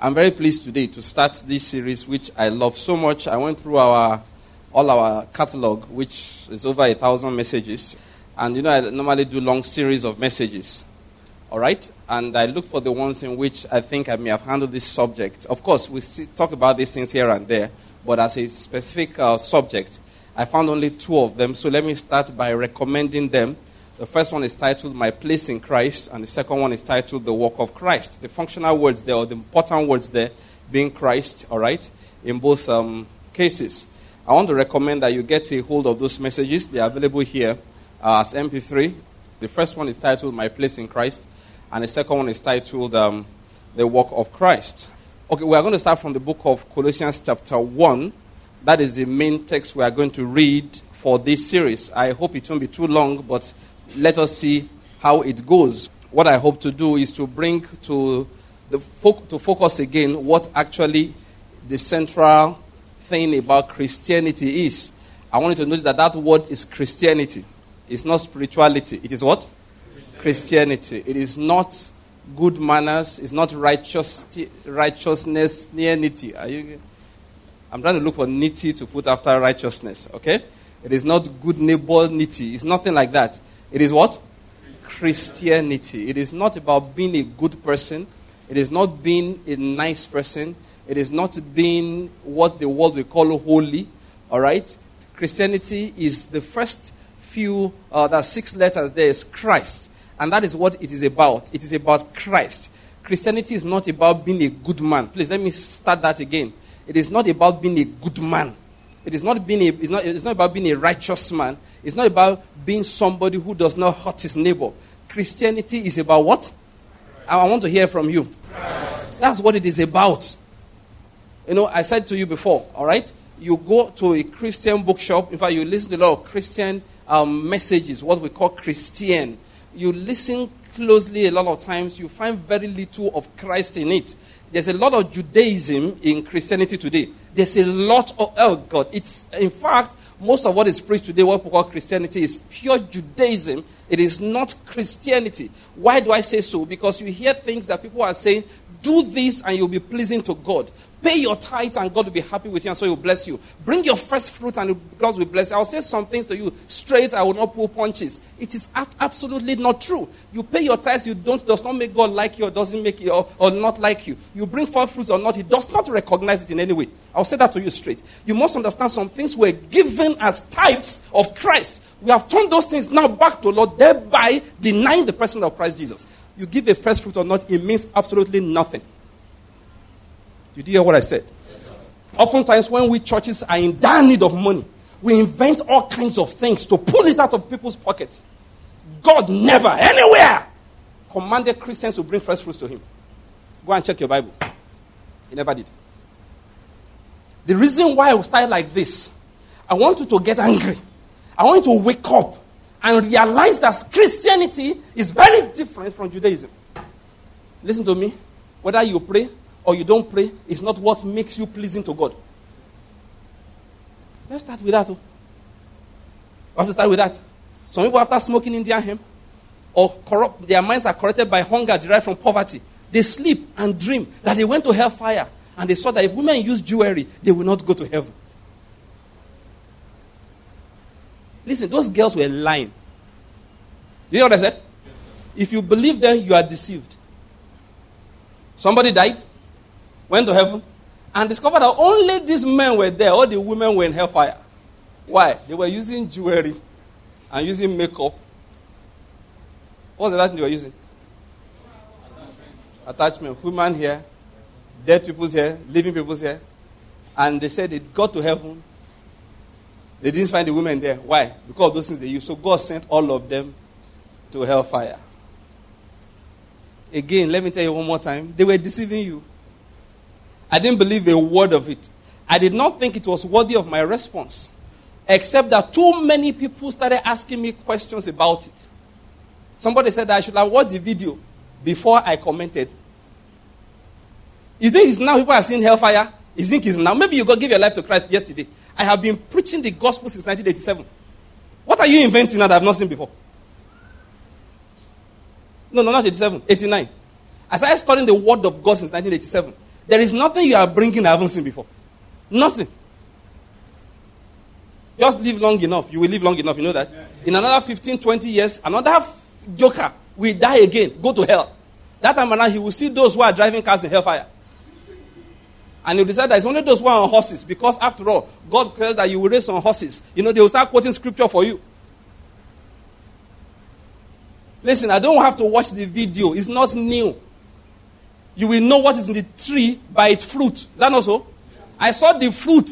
I'm very pleased today to start this series, which I love so much. I went through all our catalog, which is over 1,000 messages. And I normally do long series of messages. All right? And I looked for the ones in which I think I may have handled this subject. Of course, we talk about these things here and there, but as a specific subject, I found only 2 of them. So let me start by recommending them. The first one is titled My Place in Christ, and the second one is titled The Work of Christ. The functional words there, or the important words there, being Christ, all right, in both cases. I want to recommend that you get a hold of those messages. They are available here as MP3. The first one is titled My Place in Christ, and the second one is titled The Work of Christ. Okay, we are going to start from the book of Colossians chapter 1. That is the main text we are going to read for this series. I hope it won't be too long, but let us see how it goes. What I hope to do is to bring to focus again what actually the central thing about Christianity is. I want you to notice that word is Christianity. It's not spirituality. It is what? Christianity. It is not good manners. It's not righteousness, nearity. I'm trying to look for nitty to put after righteousness, okay? It is not good neighbor nitty. It's nothing like that. It is what? Christianity. It is not about being a good person. It is not being a nice person. It is not being what the world will call holy. All right? Christianity is the first few, that 6 letters there is Christ. And that is what it is about. It is about Christ. Christianity is not about being a good man. Please, let me start that again. It is not about being a good man. It is not it's not about being a righteous man. It's not about being somebody who does not hurt his neighbor. Christianity is about what? I want to hear from you. Christ. That's what it is about. I said to you before, all right? You go to a Christian bookshop. In fact, you listen to a lot of Christian messages, what we call Christian. You listen closely a lot of times. You find very little of Christ in it. There's a lot of Judaism in Christianity today. There's a lot of, in fact, most of what is preached today, what we call Christianity, is pure Judaism. It is not Christianity. Why do I say so? Because you hear things that people are saying, do this and you'll be pleasing to God. Pay your tithe and God will be happy with you and so he'll bless you. Bring your first fruit and God will bless you. I'll say some things to you straight. I will not pull punches. It is absolutely not true. You pay your tithes, does not make God like you or doesn't make you or not like you. You bring forth fruits or not, he does not recognize it in any way. I'll say that to you straight. You must understand some things were given as types of Christ. We have turned those things now back to Lord, thereby denying the person of Christ Jesus. You give a first fruit or not, it means absolutely nothing. Did you hear what I said? Yes, sir. Oftentimes when we churches are in dire need of money, we invent all kinds of things to pull it out of people's pockets. God never, anywhere, commanded Christians to bring first fruits to him. Go and check your Bible. He never did. The reason why I started like this, I want you to get angry. I want you to wake up and realize that Christianity is very different from Judaism. Listen to me. Whether you pray or you don't pray, it's not what makes you pleasing to God. Let's start with that. We have to start with that. Some people, after smoking Indian hemp or their minds are corrupted by hunger derived from poverty, they sleep and dream that they went to hellfire and they saw that if women use jewelry, they will not go to heaven. Listen, those girls were lying. You know what I said? Yes, if you believe them, you are deceived. Somebody died, went to heaven, and discovered that only these men were there. All the women were in hellfire. Why? They were using jewelry and using makeup. What was the other thing they were using? Attachment. Human hair, dead people's hair, living people's hair. And they said they got to heaven. They didn't find the women there. Why? Because of those things they used. So God sent all of them to hellfire. Again, let me tell you one more time. They were deceiving you. I didn't believe a word of it. I did not think it was worthy of my response. Except that too many people started asking me questions about it. Somebody said that I should have watched the video before I commented. You think it's now people are seeing hellfire? You think it's now? Maybe you go give your life to Christ yesterday. I have been preaching the gospel since 1987. What are you inventing that I have not seen before? No, not 87, 89. I started studying the word of God since 1987. There is nothing you are bringing I haven't seen before. Nothing. Just live long enough. You will live long enough. You know that? Yeah. In another 15, 20 years, another joker will die again. Go to hell. That time around, he will see those who are driving cars in hellfire. And he'll decide that it's only those who are on horses. Because after all, God says that you will race on horses. You know, they will start quoting scripture for you. Listen, I don't have to watch the video. It's not new. You will know what is in the tree by its fruit. Is that not so? I saw the fruit.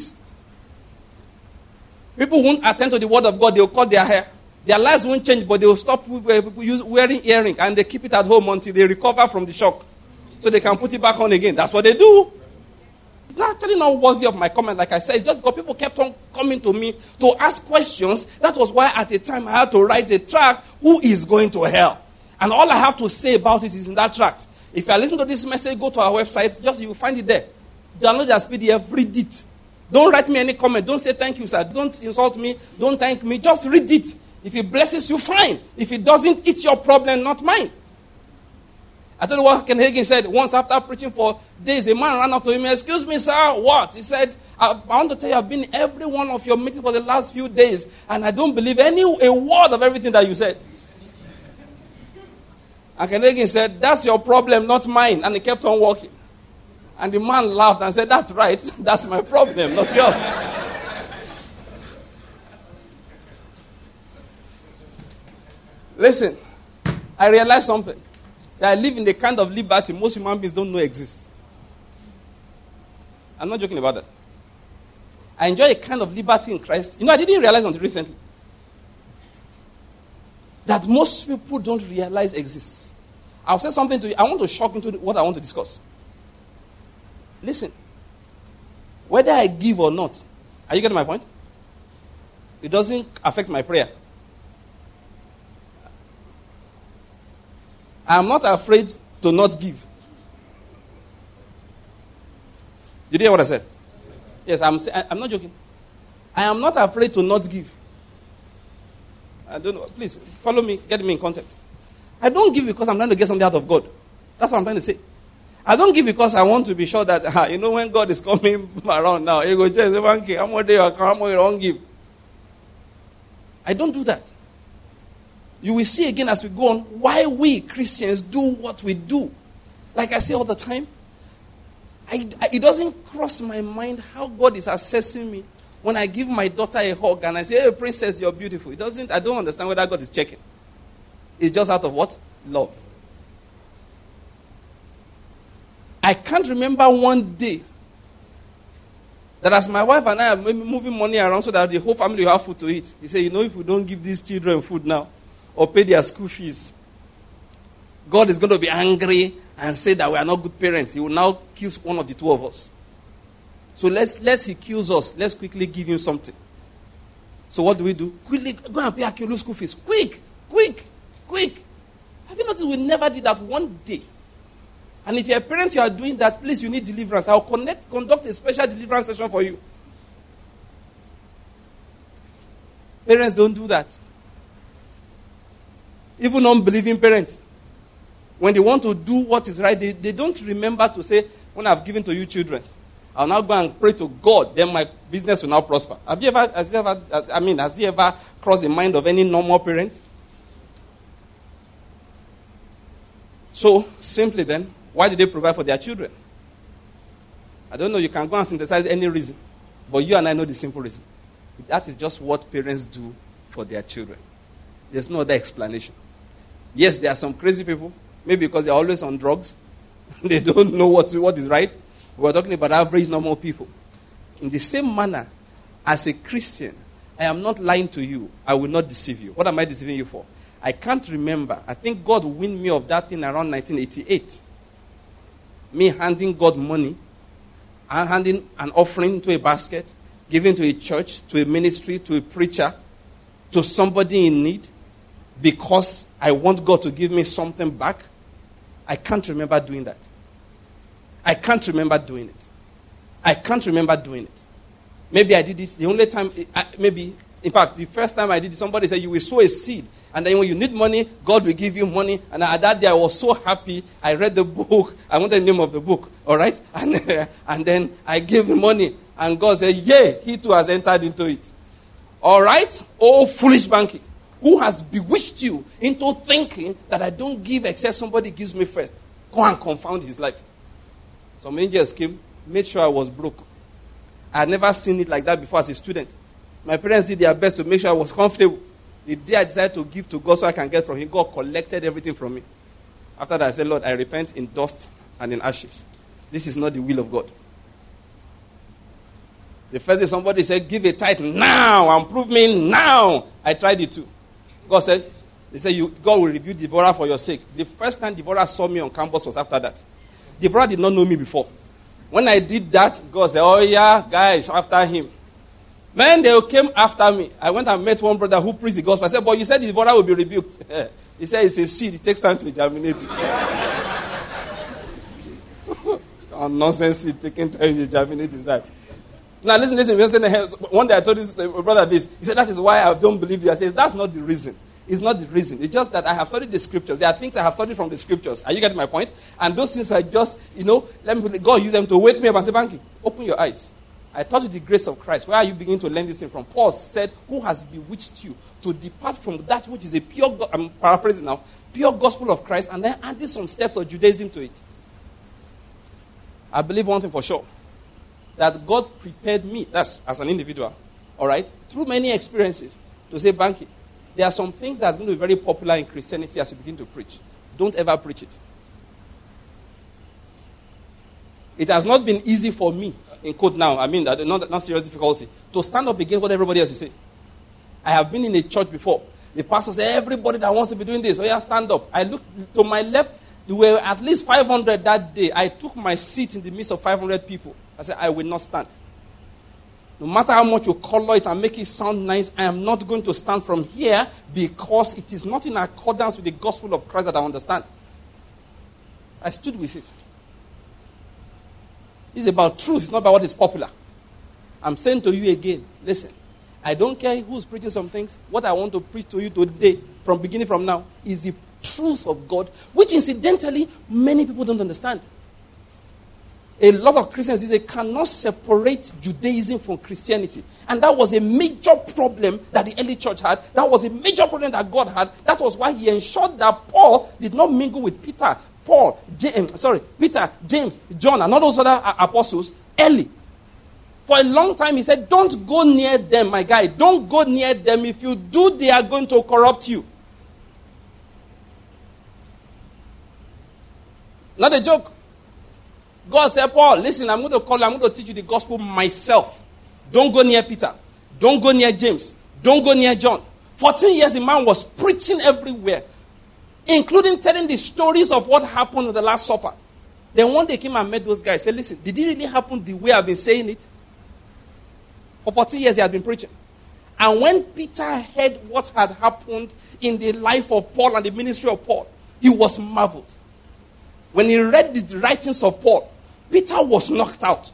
People won't attend to the word of God. They will cut their hair. Their lives won't change, but they will stop wearing earring and they keep it at home until they recover from the shock. So they can put it back on again. That's what they do. It's actually not worthy of my comment. Like I said, it's just because people kept on coming to me to ask questions. That was why at the time I had to write a tract, Who is Going to Hell? And all I have to say about it is in that tract. If you are listening to this message, go to our website. You will find it there. Download as PDF, read it. Don't write me any comment. Don't say thank you, sir. Don't insult me. Don't thank me. Just read it. If it blesses you, fine. If it doesn't, it's your problem, not mine. I tell you what Ken Hagin said once after preaching for days. A man ran up to him, excuse me, sir, what? He said, I want to tell you I've been in every one of your meetings for the last few days, and I don't believe a word of everything that you said. And Ken Hagin said, that's your problem, not mine. And he kept on walking. And the man laughed and said, that's right. That's my problem, not yours. Listen, I realized something. That I live in the kind of liberty most human beings don't know exists. I'm not joking about that. I enjoy a kind of liberty in Christ. You know, I didn't realize until recently that most people don't realize exists. I'll say something to you. I want to shock into what I want to discuss. Listen. Whether I give or not, are you getting my point? It doesn't affect my prayer. I'm not afraid to not give. Did you hear what I said? Yes, I'm not joking. I am not afraid to not give. I don't know. Please, follow me. Get me in context. I don't give because I'm trying to get something out of God. That's what I'm trying to say. I don't give because I want to be sure that, when God is coming around now, you go, just how much you don't give. I don't do that. You will see again as we go on why we Christians do what we do. Like I say all the time, it doesn't cross my mind how God is assessing me when I give my daughter a hug and I say, hey, princess, you're beautiful. I don't understand whether God is checking. It's just out of what? Love. I can't remember one day that as my wife and I are moving money around so that the whole family will have food to eat. He said, if we don't give these children food now, or pay their school fees, God is going to be angry and say that we are not good parents. He will now kill one of the two of us. So lest he kills us, let's quickly give him something. So what do? Quickly go and pay Akiolu's school fees. Quick. Have you noticed we never did that one day? And if you're a parent, you are doing that, please, you need deliverance. I'll conduct a special deliverance session for you. Parents don't do that. Even unbelieving parents, when they want to do what is right, they don't remember to say, when I've given to you children, I'll now go and pray to God, then my business will now prosper. Has he ever crossed the mind of any normal parent? So, simply then, why did they provide for their children? I don't know, you can go and synthesize any reason, but you and I know the simple reason. That is just what parents do for their children. There's no other explanation. Yes, there are some crazy people, maybe because they're always on drugs. They don't know what is right. We're talking about average normal people. In the same manner, as a Christian, I am not lying to you. I will not deceive you. What am I deceiving you for? I can't remember. I think God wind me of that thing around 1988. Me handing God money, and handing an offering to a basket, giving to a church, to a ministry, to a preacher, to somebody in need, because I want God to give me something back. I can't remember doing that. I can't remember doing it. Maybe I did it. The only time, maybe In fact, the first time I did it, somebody said, you will sow a seed. And then when you need money, God will give you money. And at that day, I was so happy. I read the book. I wanted the name of the book. All right? And then I gave the money. And God said, yea, he too has entered into it. All right? Oh, foolish banking. Who has bewitched you into thinking that I don't give except somebody gives me first? Go and confound his life. Some angels came, made sure I was broke. I had never seen it like that before as a student. My parents did their best to make sure I was comfortable. The day I decided to give to God so I can get from him, God collected everything from me. After that, I said, Lord, I repent in dust and in ashes. This is not the will of God. The first day somebody said, give a tithe now and prove me now. I tried it too. God said, God will rebuke Deborah for your sake. The first time Deborah saw me on campus was after that. Deborah did not know me before. When I did that, God said, oh yeah, guys, after him. Man, they came after me. I went and met one brother who preached the gospel. I said, but you said Deborah will be rebuked. He said, it's a seed. It takes time to germinate. Nonsense seed taking time to germinate is that. Now listen. One day I told this brother this. He said, that is why I don't believe you. I said, that's not the reason. It's not the reason. It's just that I have studied the scriptures. There are things I have studied from the scriptures. Are you getting my point? And those things are just, God use them to wake me up and say, Banky, open your eyes. I taught you the grace of Christ. Where are you beginning to learn this thing from? Paul said, who has bewitched you to depart from that which is a pure, I'm paraphrasing now, pure gospel of Christ, and then added some steps of Judaism to it. I believe one thing for sure, that God prepared me, that's as an individual, all right, through many experiences, to say, Banky, there are some things that's going to be very popular in Christianity as you begin to preach. Don't ever preach it. It has not been easy for me, in quote now, I mean, not serious difficulty, to stand up against what everybody else is saying. I have been in a church before. The pastor said, everybody that wants to be doing this, oh yeah, stand up. I looked to my left, there were at least 500 that day. I took my seat in the midst of 500 people. I said, I will not stand. No matter how much you color it and make it sound nice, I am not going to stand from here because it is not in accordance with the gospel of Christ that I understand. I stood with it. It's about truth. It's not about what is popular. I'm saying to you again, listen, I don't care who's preaching some things. What I want to preach to you today, from now, is the truth of God, which incidentally, many people don't understand. A lot of Christians, they cannot separate Judaism from Christianity. And that was a major problem that the early church had. That was a major problem that God had. That was why he ensured that Paul did not mingle with Peter, James, John, and all those other apostles early. For a long time, he said, don't go near them, my guy. Don't go near them. If you do, they are going to corrupt you. Not a joke. God said, Paul, listen, I'm going to teach you the gospel myself. Don't go near Peter. Don't go near James. Don't go near John. 14 years, the man was preaching everywhere, including telling the stories of what happened at the Last Supper. Then one day came and met those guys. Said, listen, did it really happen the way I've been saying it? For 14 years, he had been preaching. And when Peter heard what had happened in the life of Paul and the ministry of Paul, he was marveled. When he read the writings of Paul, Peter was knocked out.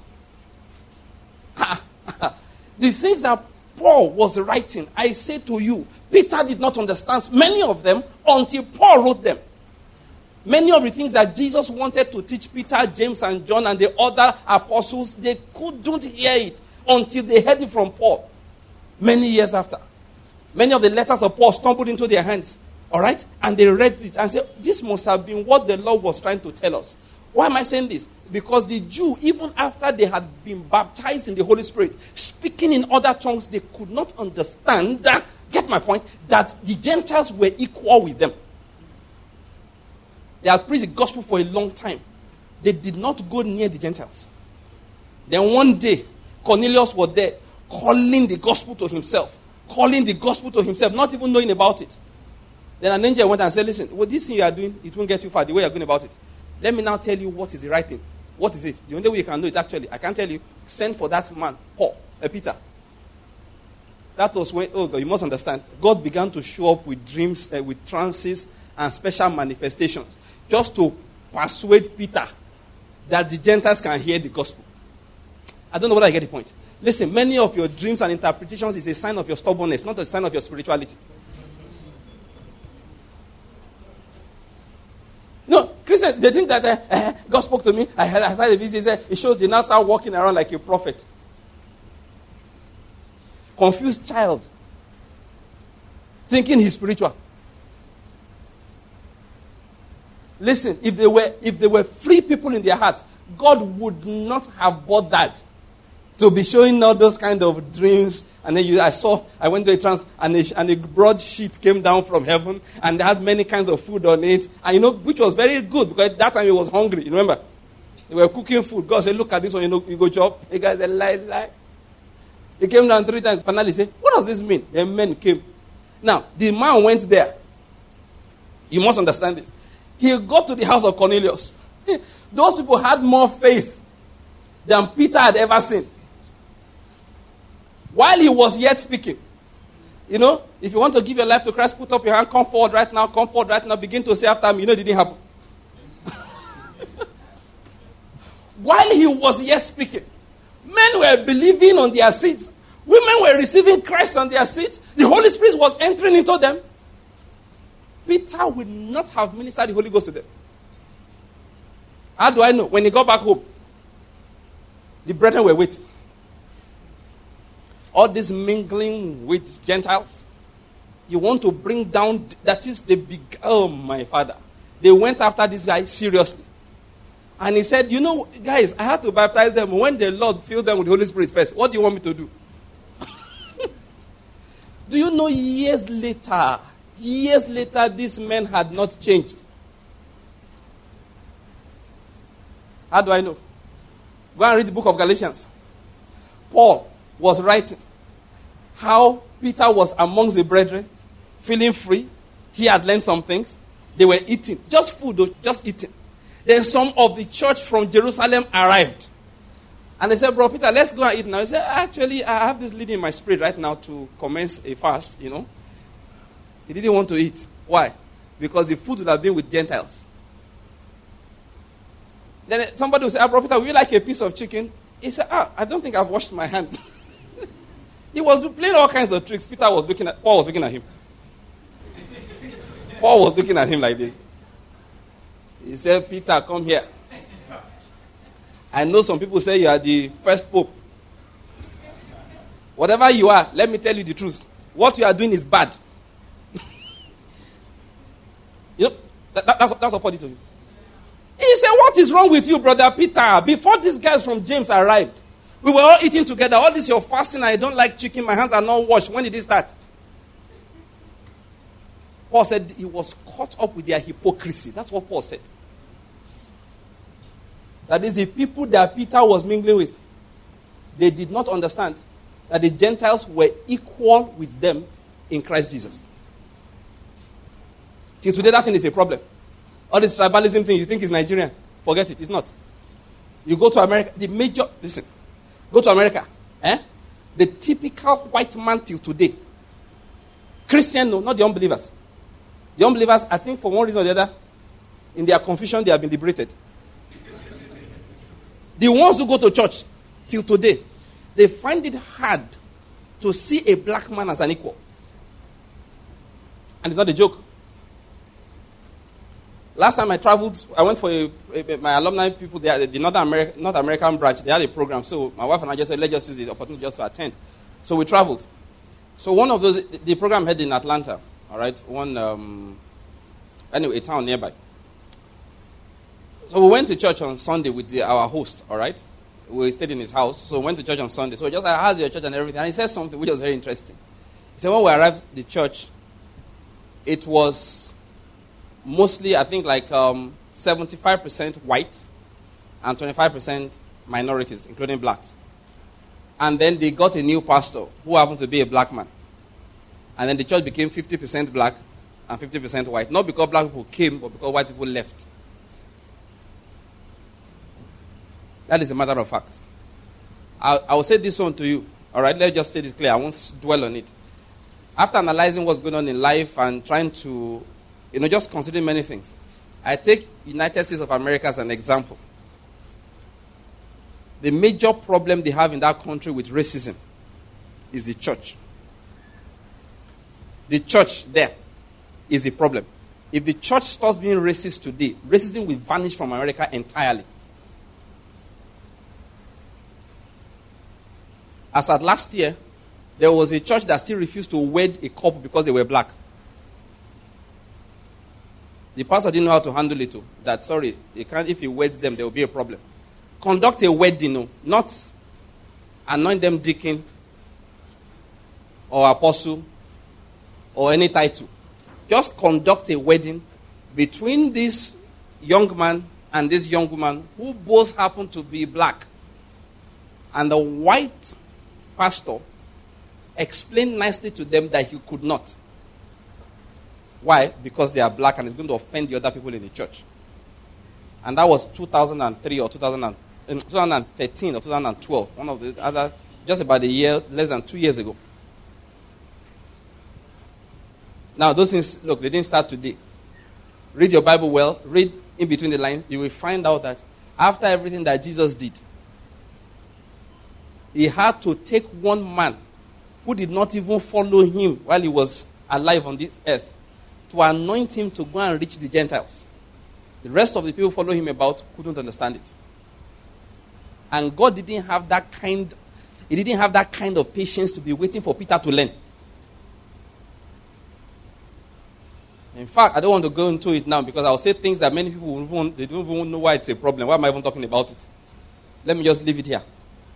The things that Paul was writing, I say to you, Peter did not understand many of them until Paul wrote them. Many of the things that Jesus wanted to teach Peter, James, and John, and the other apostles, they couldn't hear it until they heard it from Paul. Many years after. Many of the letters of Paul stumbled into their hands. All right? And they read it and said, this must have been what the Lord was trying to tell us. Why am I saying this? Because the Jew, even after they had been baptized in the Holy Spirit, speaking in other tongues, they could not understand, get my point, that the Gentiles were equal with them. They had preached the gospel for a long time. They did not go near the Gentiles. Then one day, Cornelius was there, calling the gospel to himself, not even knowing about it. Then an angel went and said, listen, this thing you are doing, it won't get you far, the way you are going about it. Let me now tell you what is the right thing. What is it? The only way you can know it actually, I can tell you, send for that man, Peter. That was when, God, you must understand, God began to show up with dreams, with trances, and special manifestations, just to persuade Peter that the Gentiles can hear the gospel. I don't know whether I get the point. Listen, many of your dreams and interpretations is a sign of your stubbornness, not a sign of your spirituality. No, Christians, they think that God spoke to me. I had a vision. It shows they now start walking around like a prophet. Confused child. Thinking he's spiritual. Listen, if they were free people in their hearts, God would not have bothered to be showing all those kind of dreams. And then I went to a trance, and a broad sheet came down from heaven, and they had many kinds of food on it. And which was very good, because at that time he was hungry. You remember? They were cooking food. God said, look at this one, you go chop. The guy said, lie. He came down 3 times. Finally he said, what does this mean? The men came. Now, the man went there. You must understand this. He got to the house of Cornelius. Those people had more faith than Peter had ever seen. While he was yet speaking. If you want to give your life to Christ, put up your hand, come forward right now, begin to say after me. It didn't happen. While he was yet speaking, men were believing on their seats. Women were receiving Christ on their seats. The Holy Spirit was entering into them. Peter would not have ministered the Holy Ghost to them. How do I know? When he got back home, the brethren were waiting. All this mingling with Gentiles. You want to bring down, that is the big, oh my Father. They went after this guy seriously. And he said, guys, I had to baptize them when the Lord filled them with the Holy Spirit first. What do you want me to do? Do you know years later, these men had not changed? How do I know? Go and read the book of Galatians. Paul was writing how Peter was amongst the brethren, feeling free. He had learned some things. They were eating. Just food, though, just eating. Then some of the church from Jerusalem arrived. And they said, Bro Peter, let's go and eat now. He said, actually, I have this leading in my spirit right now to commence a fast, He didn't want to eat. Why? Because the food would have been with Gentiles. Then somebody would say, Bro Peter, would you like a piece of chicken? He said, I don't think I've washed my hands. He was playing all kinds of tricks. Paul was looking at him. Paul was looking at him like this. He said, Peter, come here. I know some people say you are the first pope. Whatever you are, let me tell you the truth. What you are doing is bad. That's what Paul did to him. He said, what is wrong with you, brother Peter? Before these guys from James arrived, we were all eating together. All this you're fasting, I don't like chicken. My hands are not washed. When did it start? Paul said he was caught up with their hypocrisy. That's what Paul said. That is the people that Peter was mingling with. They did not understand that the Gentiles were equal with them in Christ Jesus. Till today, that thing is a problem. All this tribalism thing you think is Nigerian. Forget it. It's not. You go to America, go to America. The typical white man till today. Christian, no, not the unbelievers. The unbelievers, I think for one reason or the other, in their confusion, they have been liberated. The ones who go to church till today, they find it hard to see a black man as an equal. And it's not a joke. Last time I traveled, I went for my alumni people, they had the North American branch, they had a program. So my wife and I just said, let's just use the opportunity just to attend. So we traveled. So one of those, the program had in Atlanta, all right? A town nearby. So we went to church on Sunday with our host, all right? We stayed in his house, so we went to church on Sunday. So we just like, how's your church and everything? And he said something which was very interesting. He said when we arrived at the church, it was mostly, I think, like 75% white and 25% minorities, including blacks. And then they got a new pastor who happened to be a black man. And then the church became 50% black and 50% white. Not because black people came, but because white people left. That is a matter of fact. I will say this one to you. All right, let's just state it clear. I won't dwell on it. After analyzing what's going on in life and trying to, just considering many things, I take United States of America as an example. The major problem they have in that country with racism is the church. The church there is the problem. If the church starts being racist today, racism will vanish from America entirely. As at last year, there was a church that still refused to wed a couple because they were black. The pastor didn't know how to handle it. That, sorry, if he weds them, there will be a problem. Conduct a wedding, not anoint them deacon or apostle or any title. Just conduct a wedding between this young man and this young woman who both happen to be black. And the white pastor explained nicely to them that he could not. Why? Because they are black and it's going to offend the other people in the church. And that was 2003 or 2013 or 2012. One of the other, just about a year, less than 2 years ago. Now, those things, look, they didn't start today. Read your Bible well. Read in between the lines. You will find out that after everything that Jesus did, he had to take one man who did not even follow him while he was alive on this earth to anoint him to go and reach the Gentiles. The rest of the people following him about couldn't understand it. And God didn't have that kind of patience to be waiting for Peter to learn. In fact, I don't want to go into it now because I'll say things that many people they don't even know why it's a problem. Why am I even talking about it? Let me just leave it here.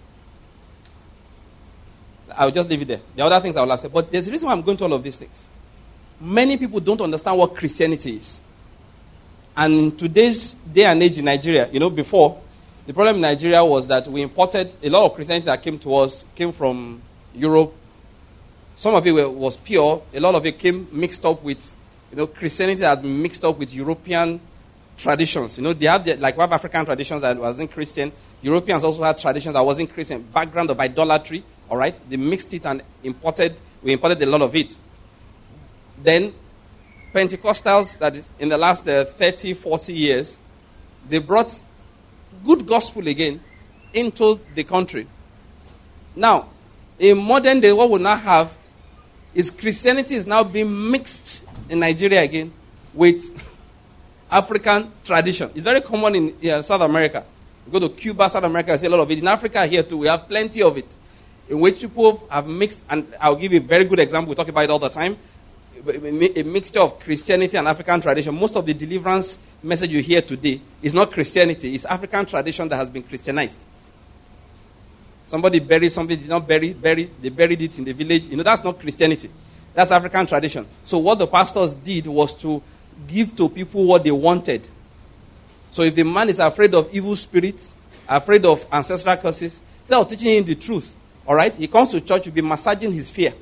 I'll just leave it there. The other things I will have said. But there's a reason why I'm going to all of these things. Many people don't understand what Christianity is. And in today's day and age in Nigeria, before, the problem in Nigeria was that we imported a lot of Christianity that came to us, came from Europe. Some of it was pure. A lot of it came mixed up with, Christianity had been mixed up with European traditions. They have we have African traditions that wasn't Christian. Europeans also had traditions that wasn't Christian. Background of idolatry, all right? They mixed it and we imported a lot of it. Then Pentecostals, that is in the last 30, 40 years, they brought good gospel again into the country. Now, in modern day, what we now have is Christianity is now being mixed in Nigeria again with African tradition. It's very common in South America. You go to Cuba, South America, you see a lot of it. In Africa here too, we have plenty of it, in which people have mixed, and I'll give you a very good example. We talk about it all the time. A mixture of Christianity and African tradition. Most of the deliverance message you hear today is not Christianity. It's African tradition that has been Christianized. Somebody buried, somebody did not bury. They buried it in the village. That's not Christianity. That's African tradition. So what the pastors did was to give to people what they wanted. So if the man is afraid of evil spirits, afraid of ancestral curses, instead of teaching him the truth, all right, he comes to church, you'll be massaging his fear.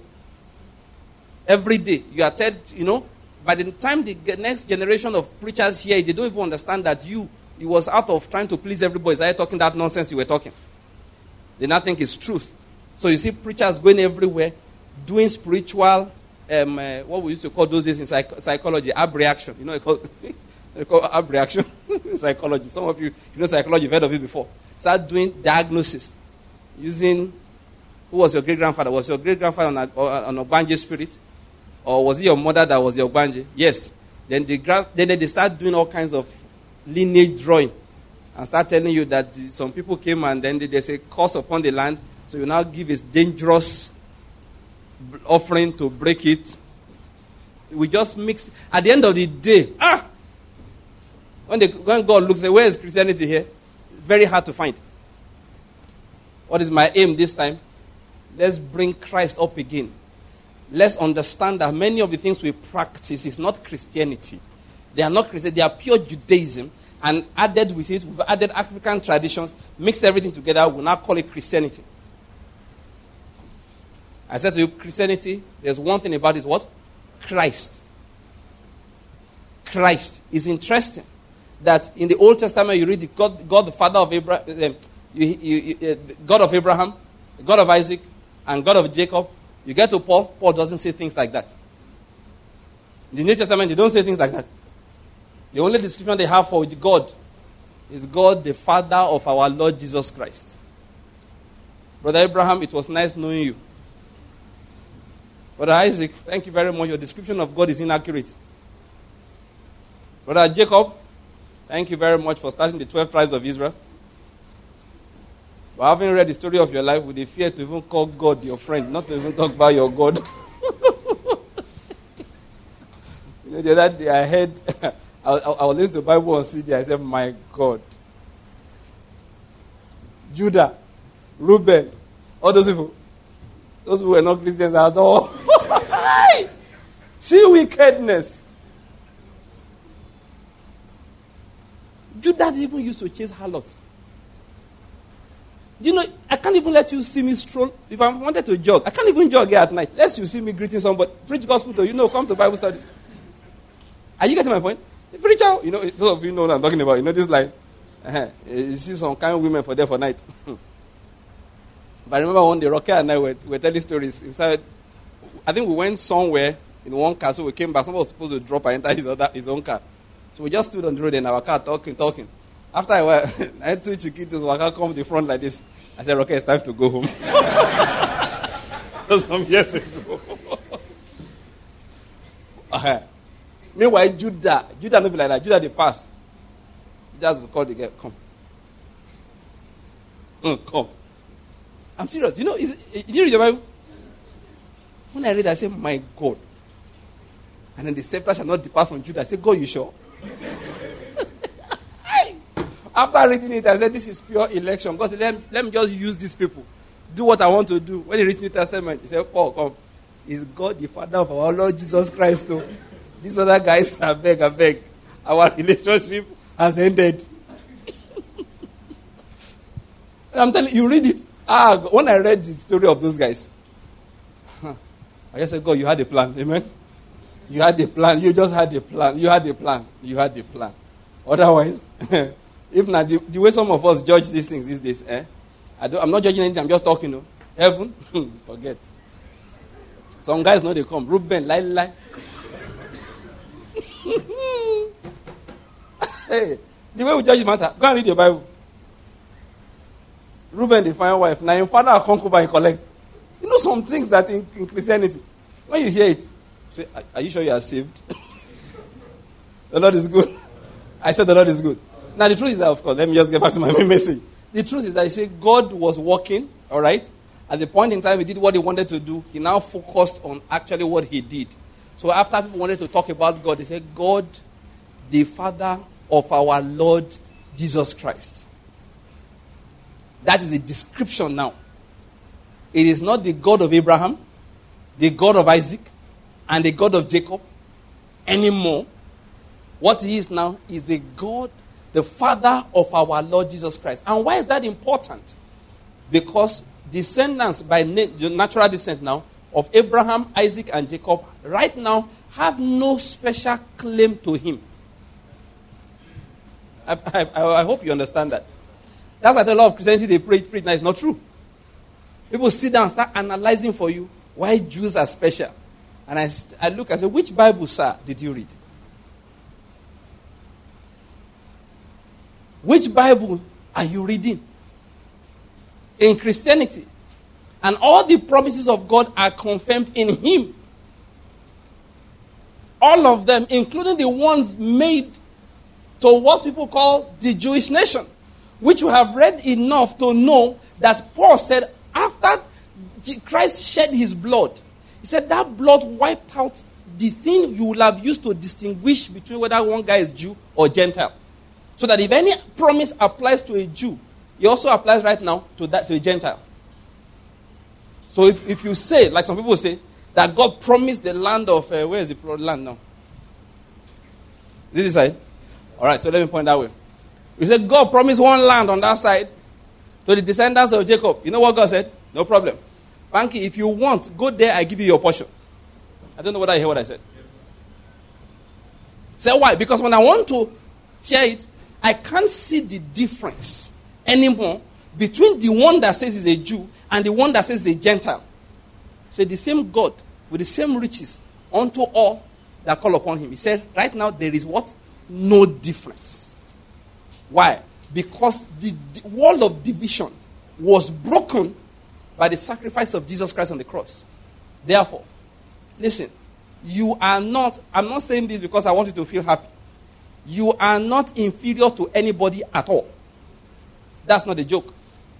Every day, you are told, by the time the next generation of preachers here, they don't even understand that you was out of trying to please everybody. Started talking that nonsense you were talking. They now think it's truth. So you see preachers going everywhere, doing spiritual, what we used to call those days in psychology, abreaction. They call abreaction in psychology. Some of you know psychology, you've heard of it before. Start doing diagnosis using, who was your great-grandfather? Was your great-grandfather on Ogbanje spirit? Or was it your mother that was your Ogbanje? Yes. Then they start doing all kinds of lineage drawing and start telling you that some people came and then they say curse upon the land. So you now give this dangerous offering to break it. We just mix. At the end of the day, when God looks at where is Christianity here, very hard to find. What is my aim this time? Let's bring Christ up again. Let's understand that many of the things we practice is not Christianity. They are not Christian. They are pure Judaism. And added with it, we've added African traditions, mixed everything together, we'll now call it Christianity. I said to you, Christianity, there's one thing about it, what? Christ. Christ is interesting. That in the Old Testament, you read God the Father of Abraham, God of Abraham, God of Isaac, and God of Jacob. You get to Paul, Paul doesn't say things like that. In the New Testament, they don't say things like that. The only description they have for God is God the Father of our Lord Jesus Christ. Brother Abraham, it was nice knowing you. Brother Isaac, thank you very much. Your description of God is inaccurate. Brother Jacob, thank you very much for starting the 12 tribes of Israel. But having read the story of your life with the fear to even call God your friend, not to even talk about your God. The other day I heard, I was listening to the Bible on CD, I said, my God. Judah, Reuben, all those people were not Christians at all. See wickedness. Judah even used to chase harlots. You know, I can't even let you see me stroll. If I wanted to jog, I can't even jog here at night. Lest you see me greeting somebody. Preach gospel to, come to Bible study. Are you getting my point? Preach out. Those of you know what I'm talking about. This line. You see some kind of women for night. But I remember one day, Rocky and I were telling stories inside. I think we went somewhere in one car, so we came back. Somebody was supposed to drop and enter his own car. So we just stood on the road in our car talking. After a while, I had two chiquitos who come to the front like this. I said, okay, it's time to go home. Just some years ago. Meanwhile, Judah not be like that. Judah the past. Just call the girl, come. I'm serious. Did you read the Bible? When I read, I said, my God. And then the scepter shall not depart from Judah. I said, God, you sure? After reading it, I said, this is pure election. God said, let me just use these people. Do what I want to do. When he read New Testament, he said, Paul, come. Is God the Father of our Lord Jesus Christ too? These other guys, I beg. Our relationship has ended. I'm telling you, read it. When I read the story of those guys, I just said, God, you had a plan. Amen? You had a plan. You just had a plan. You had a plan. Otherwise, if not, the way some of us judge these things these days, I'm not judging anything. I'm just talking. Heaven, forget. Some guys know they come. Reuben, lie. Hey, the way we judge matter. Go and read your Bible. Reuben, the fine wife. Now, your father or concubine collect. Some things that in Christianity, when you hear it, say, are you sure you are saved? The Lord is good. I said the Lord is good. Now, the truth is that, of course, let me just get back to my main message. The truth is that he said God was working, all right? At the point in time he did what he wanted to do, he now focused on actually what he did. So after people wanted to talk about God, they said, God, the Father of our Lord Jesus Christ. That is a description now. It is not the God of Abraham, the God of Isaac, and the God of Jacob anymore. What he is now is the God, the Father of our Lord Jesus Christ. And why is that important? Because descendants by natural descent now of Abraham, Isaac, and Jacob right now have no special claim to him. I hope you understand that. That's why a lot of Christianity they preach now. It's not true. People sit down and start analyzing for you why Jews are special. And I look and say, which Bible, sir, did you read? Which Bible are you reading? In Christianity. And all the promises of God are confirmed in him. All of them, including the ones made to what people call the Jewish nation, which we have read enough to know that Paul said after Christ shed his blood, he said that blood wiped out the thing you will have used to distinguish between whether one guy is Jew or Gentile. So that if any promise applies to a Jew, it also applies right now to a Gentile. So if you say, like some people say, that God promised the land of, where is the land now? This side? All right, so let me point that way. We said God promised one land on that side to the descendants of Jacob. You know what God said? No problem. Banky, if you want, go there, I give you your portion. I don't know whether you hear what I said. Yes. Say why? Because when I want to share it, I can't see the difference anymore between the one that says he's a Jew and the one that says he's a Gentile. Say the same God with the same riches unto all that call upon him. He said, right now there is what? No difference. Why? Because the wall of division was broken by the sacrifice of Jesus Christ on the cross. Therefore, listen, you are not, I'm not saying this because I want you to feel happy. You are not inferior to anybody at all. That's not a joke.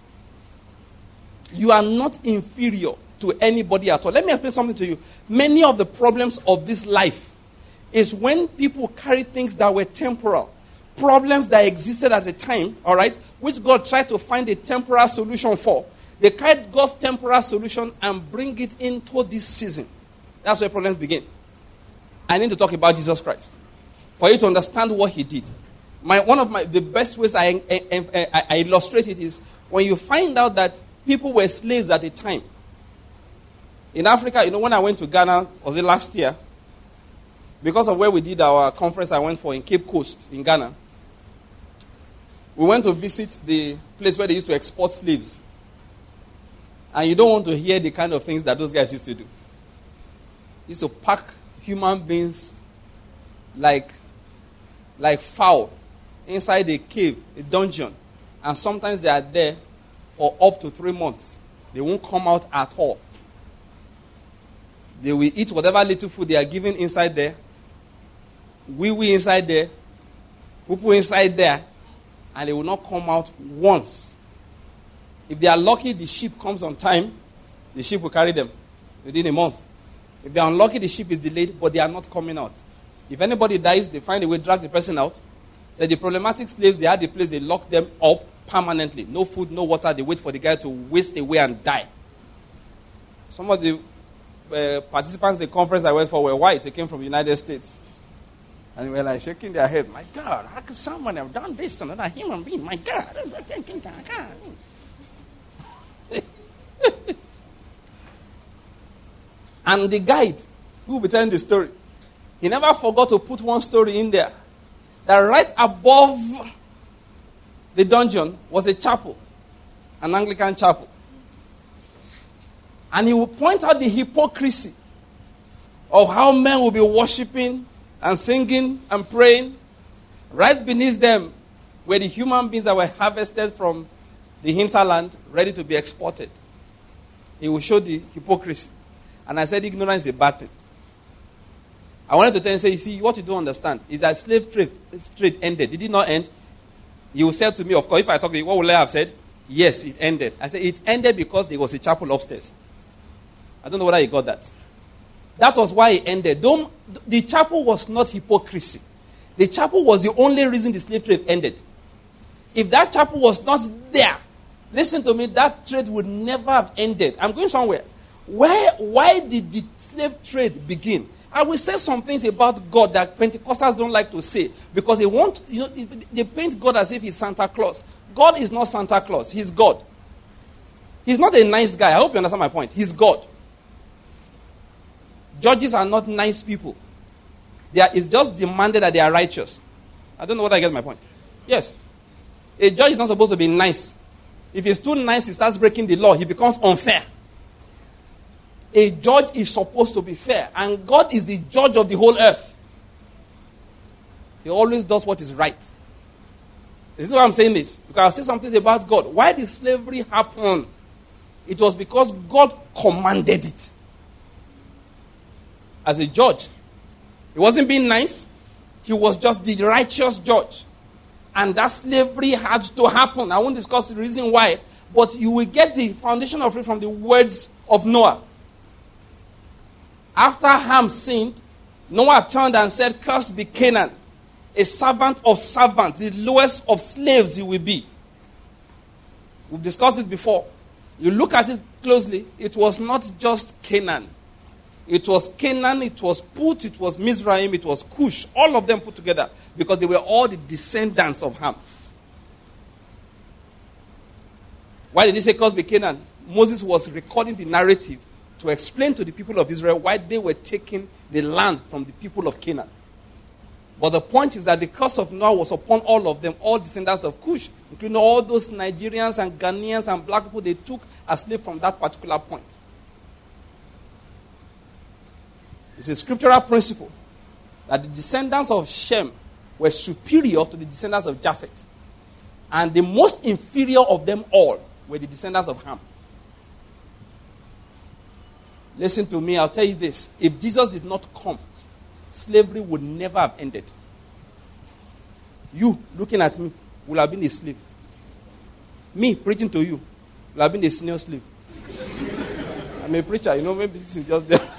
You are not inferior to anybody at all. Let me explain something to you. Many of the problems of this life is when people carry things that were temporal, problems that existed at the time, all right, which God tried to find a temporal solution for. They carried God's temporal solution and bring it into this season. That's where problems begin. I need to talk about Jesus Christ for you to understand what he did. The best ways I illustrate it is when you find out that people were slaves at the time. In Africa, when I went to Ghana, was it last year? Because of where we did our conference I went for in Cape Coast in Ghana. We went to visit the place where they used to export slaves. And you don't want to hear the kind of things that those guys used to do. They used to pack human beings like fowl inside a cave, a dungeon. And sometimes they are there for up to 3 months. They won't come out at all. They will eat whatever little food they are given inside there. Wee inside there. Poo inside there. And they will not come out once. If they are lucky, the ship comes on time. The ship will carry them within a month. If they are unlucky, the ship is delayed, but they are not coming out. If anybody dies, they find a way to drag the person out. So the problematic slaves, they had a place, they lock them up permanently. No food, no water. They wait for the guy to waste away and die. Some of the participants in the conference I went for were white. They came from the United States. And they were like shaking their head. My God, how could someone have done this to another human being? My God. And the guide who will be telling the story, he never forgot to put one story in there. That right above the dungeon was a chapel, an Anglican chapel. And he will point out the hypocrisy of how men will be worshiping and singing and praying. Right beneath them were the human beings that were harvested from the hinterland, ready to be exported. He will show the hypocrisy. And I said, ignorance is a bad thing. I wanted to tell you, you see, what you don't understand is that slave trade ended. Did it not end? You said to me, of course, if I talk to you, what would I have said? Yes, it ended. I said, it ended because there was a chapel upstairs. I don't know whether you got that. That was why it ended. The chapel was not hypocrisy. The chapel was the only reason the slave trade ended. If that chapel was not there, listen to me, that trade would never have ended. I'm going somewhere. Why did the slave trade begin? I will say some things about God that Pentecostals don't like to say because they paint God as if he's Santa Claus. God is not Santa Claus. He's God. He's not a nice guy. I hope you understand my point. He's God. Judges are not nice people. It's just demanded that they are righteous. I don't know whether I get my point. Yes. A judge is not supposed to be nice. If he's too nice, he starts breaking the law. He becomes unfair. A judge is supposed to be fair. And God is the judge of the whole earth. He always does what is right. This is why I'm saying this. Because I'll say something about God. Why did slavery happen? It was because God commanded it. As a judge. He wasn't being nice. He was just the righteous judge. And that slavery had to happen. I won't discuss the reason why. But you will get the foundation of it from the words of Noah. After Ham sinned, Noah turned and said, "Cursed be Canaan, a servant of servants, the lowest of slaves you will be." We've discussed it before. You look at it closely, it was not just Canaan. It was Canaan, it was Put, it was Mizraim, it was Cush, all of them put together, because they were all the descendants of Ham. Why did he say cursed be Canaan? Moses was recording the narrative to explain to the people of Israel why they were taking the land from the people of Canaan. But the point is that the curse of Noah was upon all of them, all descendants of Cush, including all those Nigerians and Ghanaians and black people they took as slaves from that particular point. It's a scriptural principle that the descendants of Shem were superior to the descendants of Japheth. And the most inferior of them all were the descendants of Ham. Listen to me, I'll tell you this. If Jesus did not come, slavery would never have ended. You, looking at me, will have been a slave. Me, preaching to you, will have been a senior slave. I'm a preacher, maybe this is just there.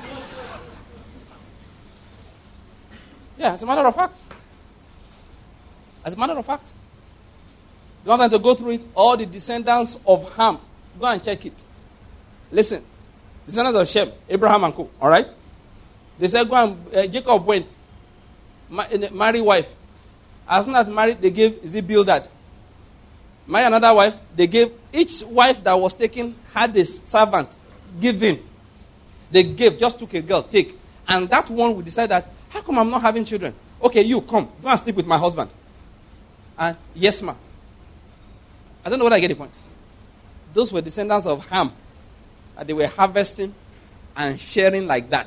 Yeah, as a matter of fact. As a matter of fact. You want them to go through it? All the descendants of Ham. Go and check it. Listen. Descendants of Shem, Abraham and co. All right? They said, go and, Jacob went. Marry wife. As soon as married, they gave, is it Bildad? Marry another wife. They gave, each wife that was taken had a servant given. They gave, just took a girl, take. And that one would decide that, how come I'm not having children? Okay, you, come. Go and sleep with my husband. And yes, ma. I don't know whether I get the point. Those were descendants of Ham. And they were harvesting and sharing like that.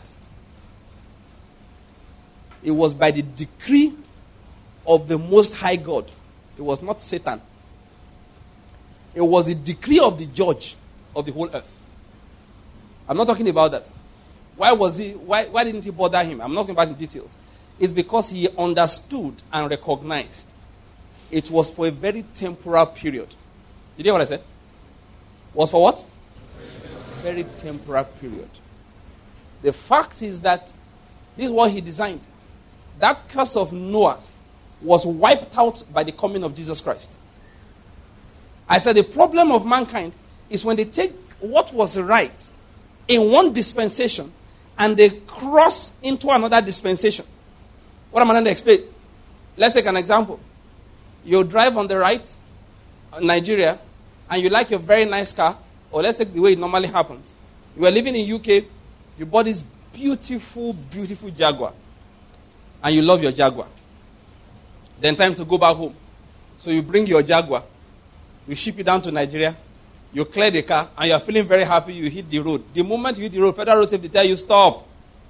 It was by the decree of the Most High God. It was not Satan. It was the decree of the judge of the whole earth. I'm not talking about that. Why didn't he bother him? I'm not talking about in details. It's because he understood and recognized it was for a very temporal period. Did you hear what I said? Was for what? Very temporal period. The fact is that this is what he designed. That curse of Noah was wiped out by the coming of Jesus Christ. I said the problem of mankind is when they take what was right in one dispensation and they cross into another dispensation. What am I going to explain? Let's take an example. You drive on the right, Nigeria, and you like your very nice car, or let's take the way it normally happens. You are living in UK, you bought this beautiful, beautiful Jaguar, and you love your Jaguar. Then time to go back home. So you bring your Jaguar, you ship it down to Nigeria, you clear the car, and you are feeling very happy, you hit the road. The moment you hit the road, Federal Road Safety tell you, stop.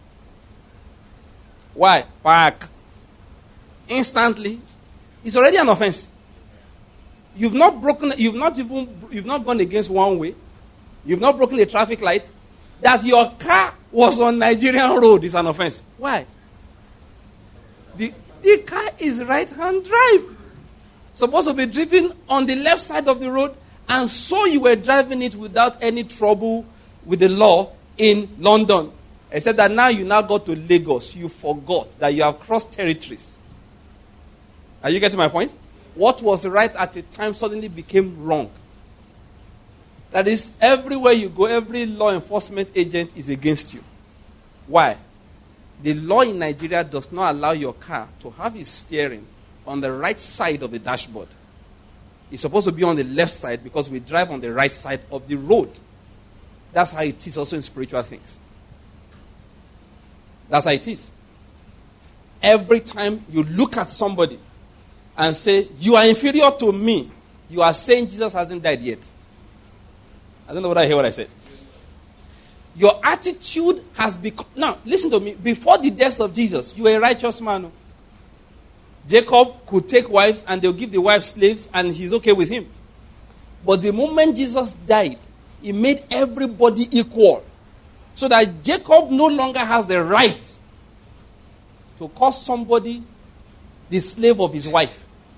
Why? Park. Instantly, it's already an offense. You've not gone against one way. You've not broken a traffic light. That your car was on Nigerian road is an offense. Why? The car is right-hand drive. Supposed to be driven on the left side of the road, and so you were driving it without any trouble with the law in London. Except that now you got to Lagos. You forgot that you have crossed territories. Are you getting my point? What was right at the time suddenly became wrong. That is, everywhere you go, every law enforcement agent is against you. Why? The law in Nigeria does not allow your car to have its steering on the right side of the dashboard. It's supposed to be on the left side because we drive on the right side of the road. That's how it is also in spiritual things. That's how it is. Every time you look at somebody and say, you are inferior to me, you are saying Jesus hasn't died yet. I don't know whether I hear what I said. Your attitude has become... Now, listen to me. Before the death of Jesus, you were a righteous man. Jacob could take wives and they'll give the wives slaves and he's okay with him. But the moment Jesus died, he made everybody equal. So that Jacob no longer has the right to call somebody the slave of his wife.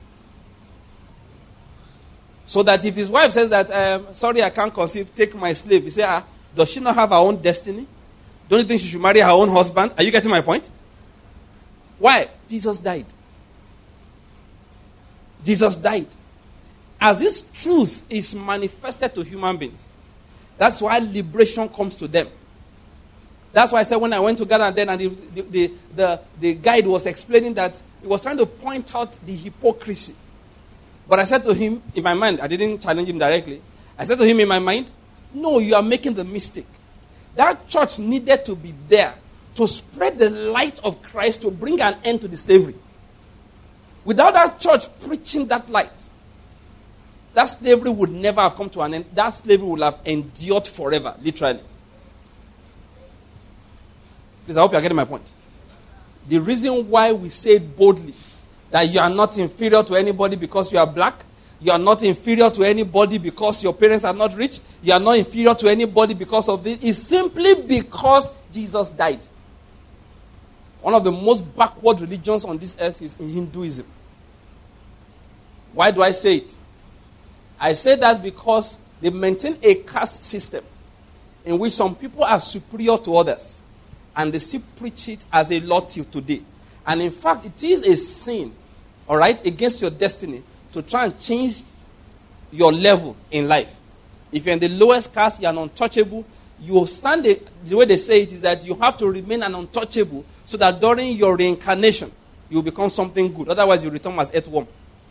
So that if his wife says that, sorry, I can't conceive, take my slave. He say, does she not have her own destiny? Don't you think she should marry her own husband? Are you getting my point? Why? Jesus died. Jesus died. As this truth is manifested to human beings, that's why liberation comes to them. That's why I said when I went to Ghana then and the guide was explaining that he was trying to point out the hypocrisy. But I said to him in my mind, I didn't challenge him directly. I said to him in my mind, no, you are making the mistake. That church needed to be there to spread the light of Christ to bring an end to the slavery. Without that church preaching that light, that slavery would never have come to an end. That slavery would have endured forever, literally. Please, I hope you are getting my point. The reason why we say it boldly that you are not inferior to anybody because you are black, You are not inferior to anybody because your parents are not rich. You are not inferior to anybody because of this. It's simply because Jesus died. One of the most backward religions on this earth is Hinduism. Why do I say it? I say that because they maintain a caste system in which some people are superior to others, and they still preach it as a law till today. And in fact, it is a sin, all right, against your destiny to try and change your level in life. If you're in the lowest caste, you're an untouchable. You stand the way they say it is that you have to remain an untouchable so that during your reincarnation, you become something good. Otherwise, you return as earthworm.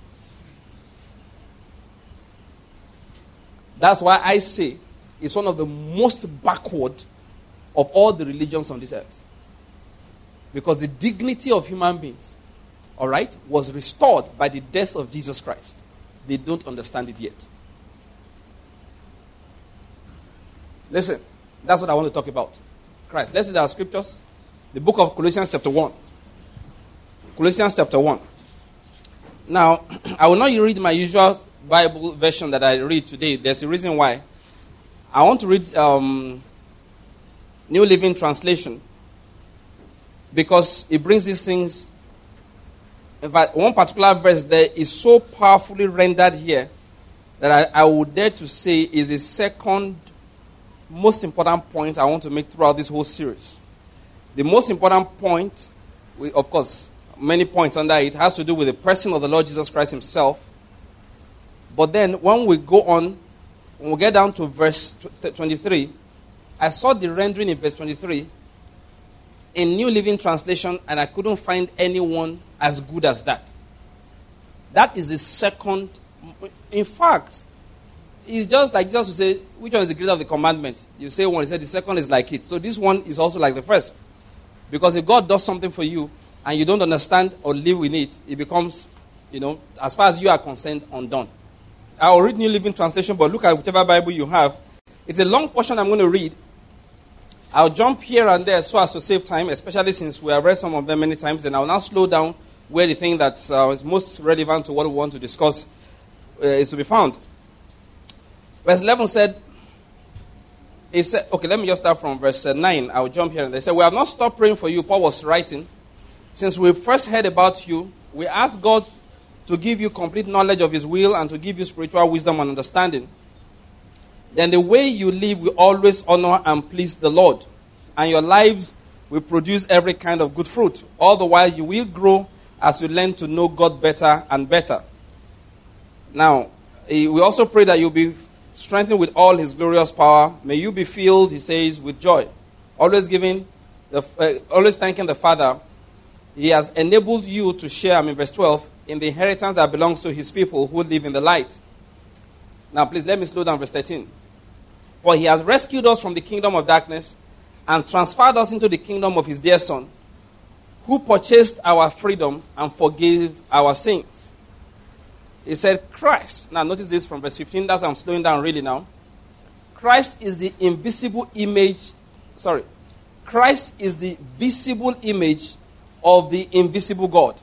That's why I say it's one of the most backward of all the religions on this earth. Because the dignity of human beings, all right, was restored by the death of Jesus Christ. They don't understand it yet. Listen, that's what I want to talk about. Christ. Let's read our scriptures. The book of Colossians chapter 1. Colossians chapter 1. Now, I will not read my usual Bible version that I read today. There's a reason why. I want to read New Living Translation because it brings these things. In fact, one particular verse there is so powerfully rendered here that I would dare to say is the second most important point I want to make throughout this whole series. The most important point, of course, many points under it, has to do with the person of the Lord Jesus Christ himself. But then when we go on, when we get down to verse 23, I saw the rendering in verse 23 in New Living Translation, and I couldn't find anyone as good as that. That is the second. In fact, it's just like Jesus would say, which one is the greatest of the commandments? You say one, he said the second is like it. So this one is also like the first. Because if God does something for you and you don't understand or live with it, it becomes, as far as you are concerned, undone. I'll read New Living Translation, but look at whichever Bible you have. It's a long portion I'm going to read. I'll jump here and there so as to save time, especially since we have read some of them many times. Then I'll now slow down where the thing that is most relevant to what we want to discuss is to be found. Verse 11 said, okay, let me just start from verse 9. I'll jump here. And they said, we have not stopped praying for you, Paul was writing. Since we first heard about you, we asked God to give you complete knowledge of his will and to give you spiritual wisdom and understanding. Then the way you live will always honor and please the Lord. And your lives will produce every kind of good fruit. All the while you will grow as you learn to know God better and better. Now, we also pray that you'll be strengthened with all his glorious power. May you be filled, he says, with joy. Always thanking the Father. He has enabled you to share, verse 12, in the inheritance that belongs to his people who live in the light. Now, please let me slow down verse 13. For he has rescued us from the kingdom of darkness and transferred us into the kingdom of his dear Son, who purchased our freedom and forgave our sins. He said, Christ. Now, notice this from verse 15. That's why I'm slowing down really now. Christ is the invisible image. Christ is the visible image of the invisible God.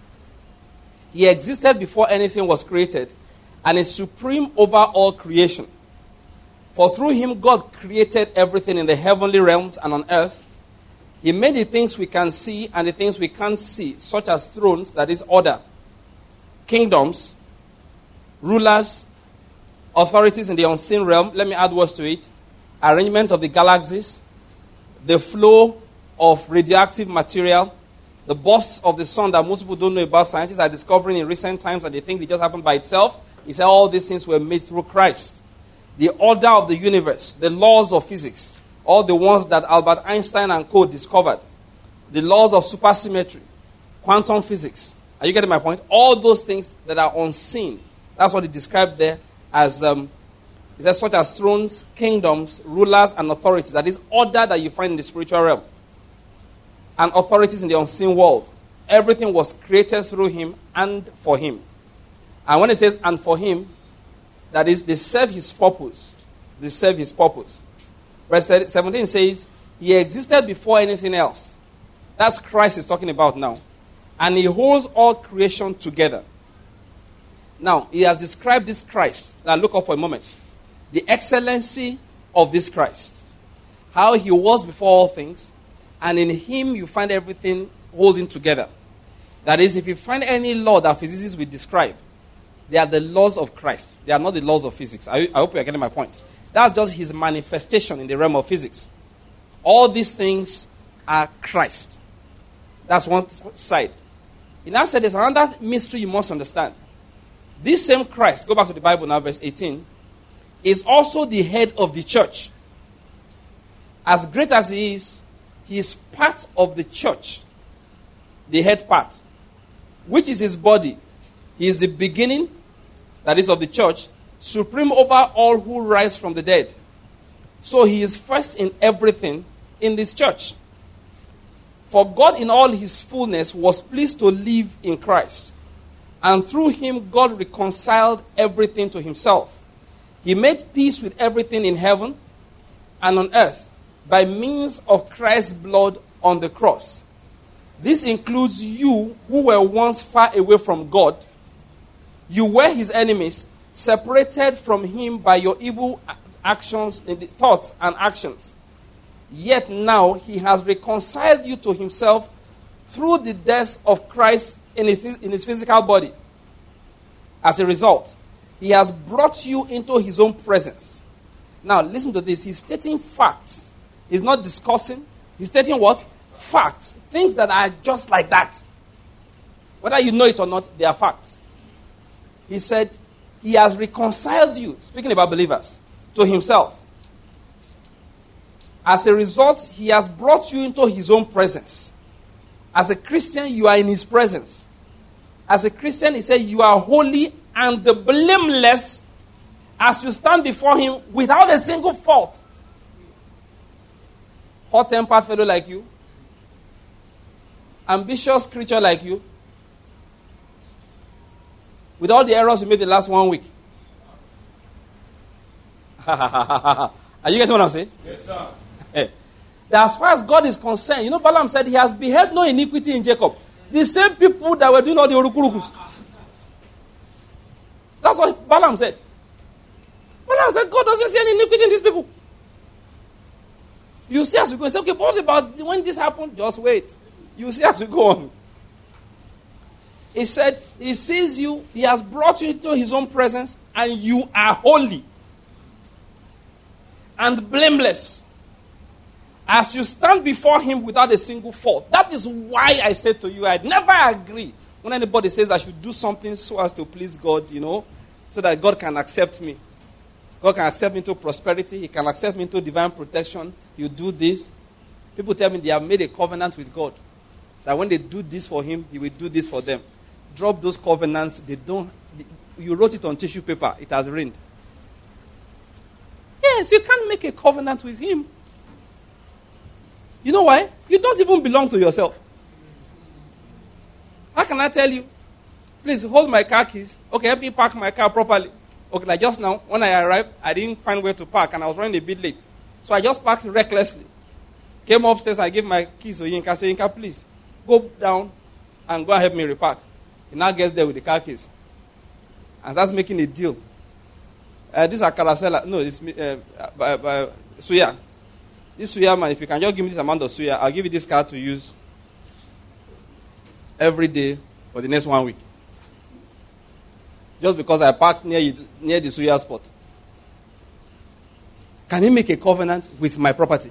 He existed before anything was created and is supreme over all creation. For through him, God created everything in the heavenly realms and on earth. He made the things we can see and the things we can't see, such as thrones, that is order, kingdoms, rulers, authorities in the unseen realm. Let me add words to it. Arrangement of the galaxies, the flow of radioactive material, the bursts of the sun that most people don't know about. Scientists are discovering in recent times and they think it just happened by itself. He said all these things were made through Christ. The order of the universe, the laws of physics, all the ones that Albert Einstein and co. discovered, the laws of supersymmetry, quantum physics. Are you getting my point? All those things that are unseen. That's what he described there as, he says, such as thrones, kingdoms, rulers, and authorities. That is order that you find in the spiritual realm. And authorities in the unseen world. Everything was created through him and for him. And when it says, and for him, that is, they serve his purpose. They serve his purpose. Verse 17 says, he existed before anything else. That's Christ is talking about now. And he holds all creation together. Now, he has described this Christ. Now, look up for a moment. The excellency of this Christ. How he was before all things, and in him you find everything holding together. That is, if you find any law that physicists will describe, they are the laws of Christ. They are not the laws of physics. I hope you are getting my point. That's just his manifestation in the realm of physics. All these things are Christ. That's one side. He now said there's another mystery you must understand. This same Christ, go back to the Bible now, verse 18, is also the head of the church. As great as he is part of the church, the head part, which is his body. He is the beginning, that is, of the church, supreme over all who rise from the dead. So he is first in everything in this church. For God in all his fullness was pleased to live in Christ. And through him God reconciled everything to himself. He made peace with everything in heaven and on earth by means of Christ's blood on the cross. This includes you who were once far away from God. You were his enemies, separated from him by your evil actions, thoughts and actions. Yet now he has reconciled you to himself through the death of Christ in his physical body. As a result, he has brought you into his own presence. Now listen to this. He's stating facts. He's not discussing. He's stating what? Facts. Things that are just like that. Whether you know it or not, they are facts. He said, he has reconciled you, speaking about believers, to himself. As a result, he has brought you into his own presence. As a Christian, you are in his presence. As a Christian, he said, you are holy and blameless as you stand before him without a single fault. Hot-tempered fellow like you. Ambitious creature like you. With all the errors you made the last 1 week. Are you getting what I'm saying? Yes, sir. That as far as God is concerned, Balaam said he has beheld no iniquity in Jacob. The same people that were doing all the urukurukus. That's what Balaam said. Balaam said God doesn't see any iniquity in these people. You see as we go. Say, okay, but what about when this happened? Just wait. You see as we go on. He said, he sees you, he has brought you into his own presence, and you are holy and blameless as you stand before him without a single fault. That is why I said to you, I'd never agree when anybody says I should do something so as to please God, so that God can accept me. God can accept me into prosperity. He can accept me into divine protection. You do this. People tell me they have made a covenant with God, that when they do this for him, he will do this for them. Drop those covenants. You wrote it on tissue paper. It has rained. Yes, you can't make a covenant with him. You know why? You don't even belong to yourself. How can I tell you? Please hold my car keys. Okay, help me park my car properly. Okay, like just now, when I arrived, I didn't find where to park and I was running a bit late. So I just parked recklessly. Came upstairs, I gave my keys to Yinka. I said, Yinka, please, go down and go and help me repark. He now gets there with the car keys. And starts making a deal. These are Caracela. No, it's Suya. This Suya man, if you can just give me this amount of Suya, I'll give you this car to use every day for the next 1 week. Just because I parked near the Suya spot. Can he make a covenant with my property?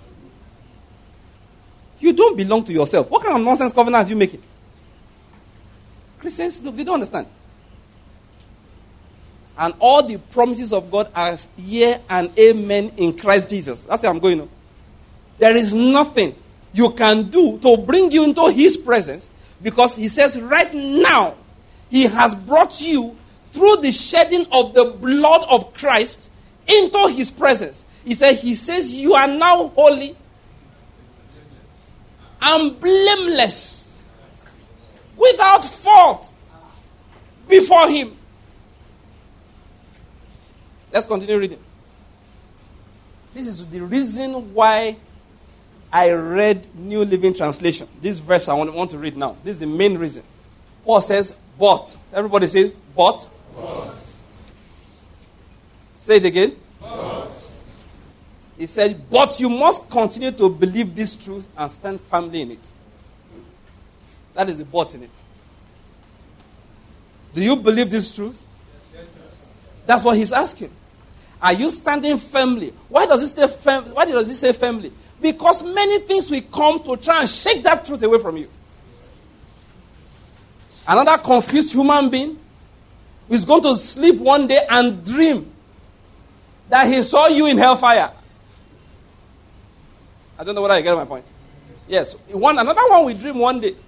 You don't belong to yourself. What kind of nonsense covenant are you making? Christians, look, they don't understand. And all the promises of God are yea and amen in Christ Jesus. That's where I'm going on. There is nothing you can do to bring you into his presence, because he says right now he has brought you through the shedding of the blood of Christ into his presence. He says you are now holy and blameless, without fault before him. Let's continue reading. This is the reason why I read New Living Translation. This verse I want to read now. This is the main reason. Paul says, but. Everybody says, but. Say it again. He said, but you must continue to believe this truth and stand firmly in it. That is the but in it. Do you believe this truth? That's what he's asking. Are you standing firmly? Why does he say firmly? Because many things will come to try and shake that truth away from you. Another confused human being is going to sleep one day and dream that he saw you in hellfire. I don't know whether I get my point. Yes. Another one will dream one day.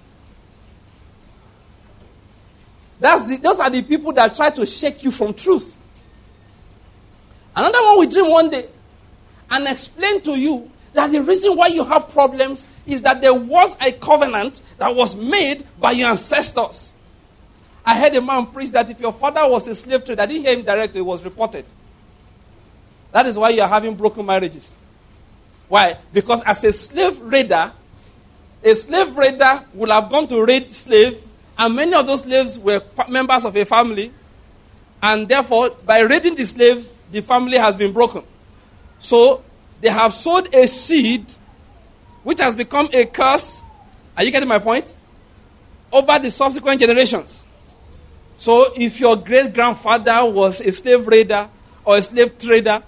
Those are the people that try to shake you from truth. Another one will dream one day and explain to you that the reason why you have problems is that there was a covenant that was made by your ancestors. I heard a man preach that if your father was a slave trader, I didn't hear him directly, it was reported. That is why you are having broken marriages. Why? Because as a slave raider would have gone to raid slave, and many of those slaves were members of a family, and therefore, by raiding the slaves, the family has been broken. So, they have sowed a seed which has become a curse. Are you getting my point? Over the subsequent generations. So, if your great-grandfather was a slave raider or a slave trader,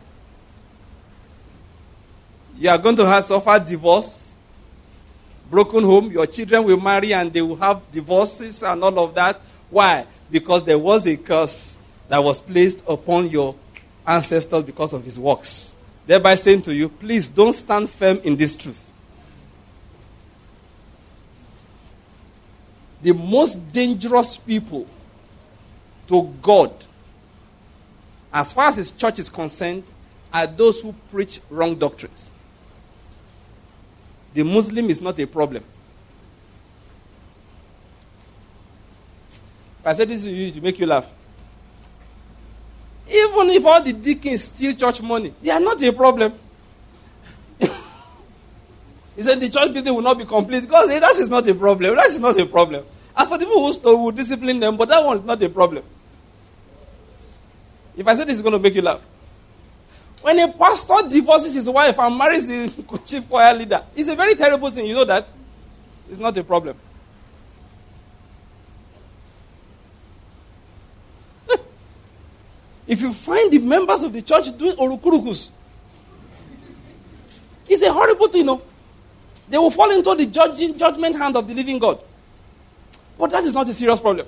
you are going to suffer divorce, broken home. Your children will marry and they will have divorces and all of that. Why? Because there was a curse that was placed upon your ancestors because of his works. Thereby saying to you, please don't stand firm in this truth. The most dangerous people to God, as far as his church is concerned, are those who preach wrong doctrines. The Muslim is not a problem. If I say this to you, to make you laugh. Even if all the deacons steal church money, they are not a problem. He said the church building will not be complete because that is not a problem. That is not a problem. As for the people who stole, we'll discipline them, but that one is not a problem. If I say this is going to make you laugh. When a pastor divorces his wife and marries the chief choir leader, it's a very terrible thing. You know that? It's not a problem. If you find the members of the church doing orukurukus, it's a horrible thing, no? They will fall into the judgment hand of the living God. But that is not a serious problem.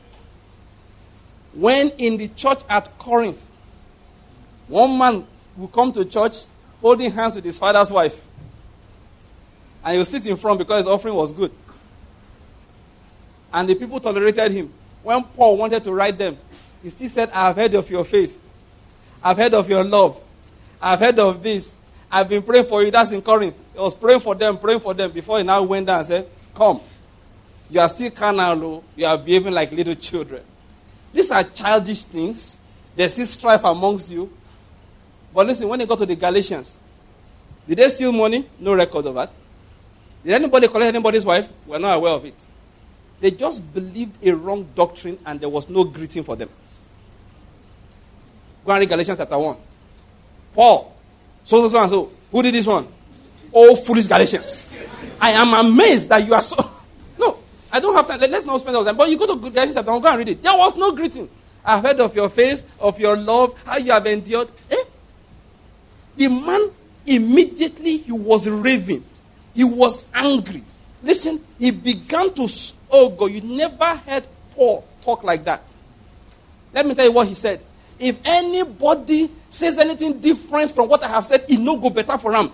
When in the church at Corinth, one man will come to church holding hands with his father's wife. And he'll sit in front because his offering was good. And the people tolerated him. When Paul wanted to write them, he still said, I have heard of your faith. I've heard of your love. I've heard of this. I've been praying for you. That's in Corinth. He was praying for them before he now went down and said, come. You are still carnal. You are behaving like little children. These are childish things. There's still strife amongst you. But listen, when they got to the Galatians, did they steal money? No record of that. Did anybody collect anybody's wife? We're not aware of it. They just believed a wrong doctrine and there was no greeting for them. Go and read Galatians chapter 1. Paul, so and so. Who did this one? Oh, foolish Galatians. I am amazed that you are so... No, I don't have time. Let's not spend all time. But you go to Galatians chapter 1, go and read it. There was no greeting. I've heard of your faith, of your love, how you have endured. The man, immediately, he was raving. He was angry. Listen, he began to... Oh, God, you never heard Paul talk like that. Let me tell you what he said. If anybody says anything different from what I have said, it no go better for him.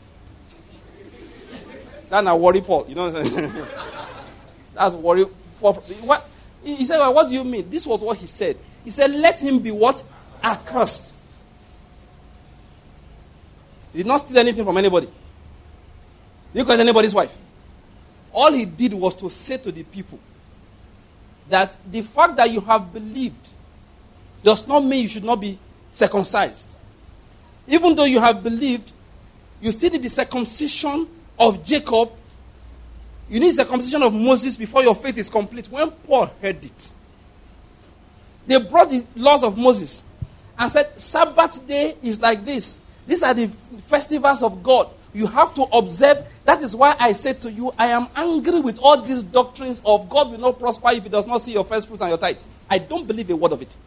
That's not worry Paul. You know what I'm saying? That's worry Paul. What? He said, well, what do you mean? This was what he said. He said, let him be what? Accursed. He did not steal anything from anybody. He didn't collect anybody's wife. All he did was to say to the people that the fact that you have believed does not mean you should not be circumcised. Even though you have believed, you still need the circumcision of Jacob. You need circumcision of Moses before your faith is complete. When Paul heard it, They brought the laws of Moses and said, Sabbath day is like this. These are the festivals of God. You have to observe. That is why I said to you, I am angry with all these doctrines of God will not prosper if he does not see your first fruits and your tithes. I don't believe a word of it.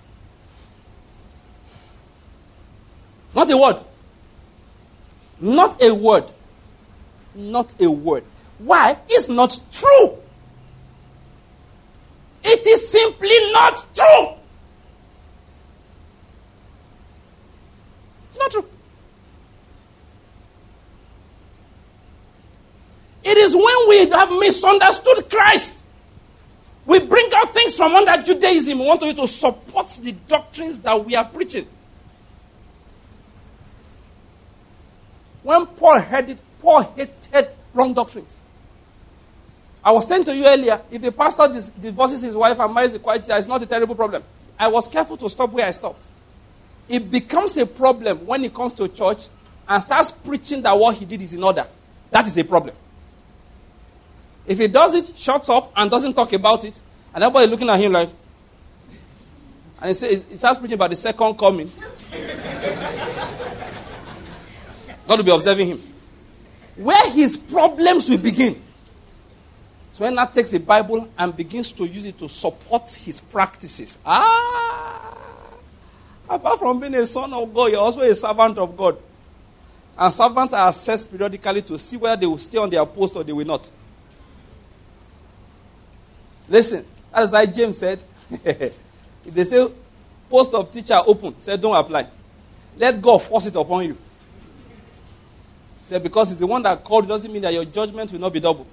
Not a word. Not a word. Not a word. Why? It's not true. It is simply not true. It's not true. It is when we have misunderstood Christ. We bring out things from under Judaism. We want you to support the doctrines that we are preaching. When Paul heard it, Paul hated wrong doctrines. I was saying to you earlier, if a pastor divorces his wife and marries a quiet, it's not a terrible problem. I was careful to stop where I stopped. It becomes a problem when he comes to church and starts preaching that what he did is in order. That is a problem. If he does it, shuts up, and doesn't talk about it, and everybody looking at him like, and he starts preaching about the second coming, God will be observing him. Where his problems will begin. So when that takes a Bible and begins to use it to support his practices. Apart from being a son of God, you're also a servant of God. And servants are assessed periodically to see whether they will stay on their post or they will not. Listen, that is why James said, if they say post of teacher open, say don't apply. Let God force it upon you. Say because it's the one that called, doesn't mean that your judgment will not be double.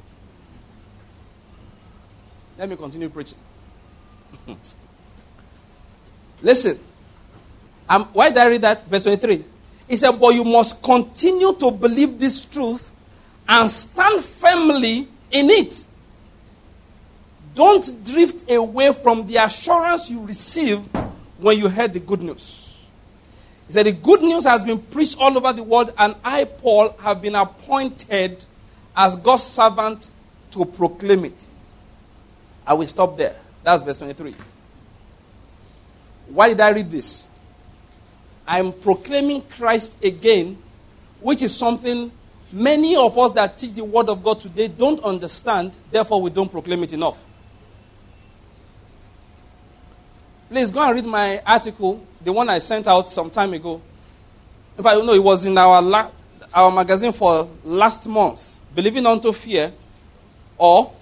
Let me continue preaching. Listen. Why did I read that? Verse 23. He said, but you must continue to believe this truth and stand firmly in it. Don't drift away from the assurance you received when you heard the good news. He said, the good news has been preached all over the world, and I, Paul, have been appointed as God's servant to proclaim it. I will stop there. That's verse 23. Why did I read this? I'm proclaiming Christ again, which is something many of us that teach the word of God today don't understand, therefore we don't proclaim it enough. Please go and read my article, the one I sent out some time ago. In fact, it was in our magazine for last month. Believing unto fear or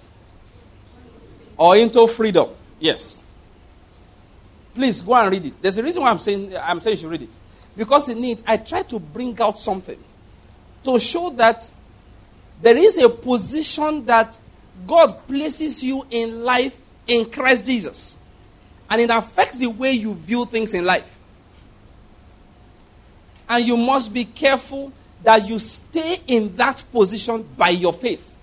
into freedom. Yes. Please go and read it. There's a reason why I'm saying you should read it. Because in it, I try to bring out something to show that there is a position that God places you in life in Christ Jesus. And it affects the way you view things in life. And you must be careful that you stay in that position by your faith.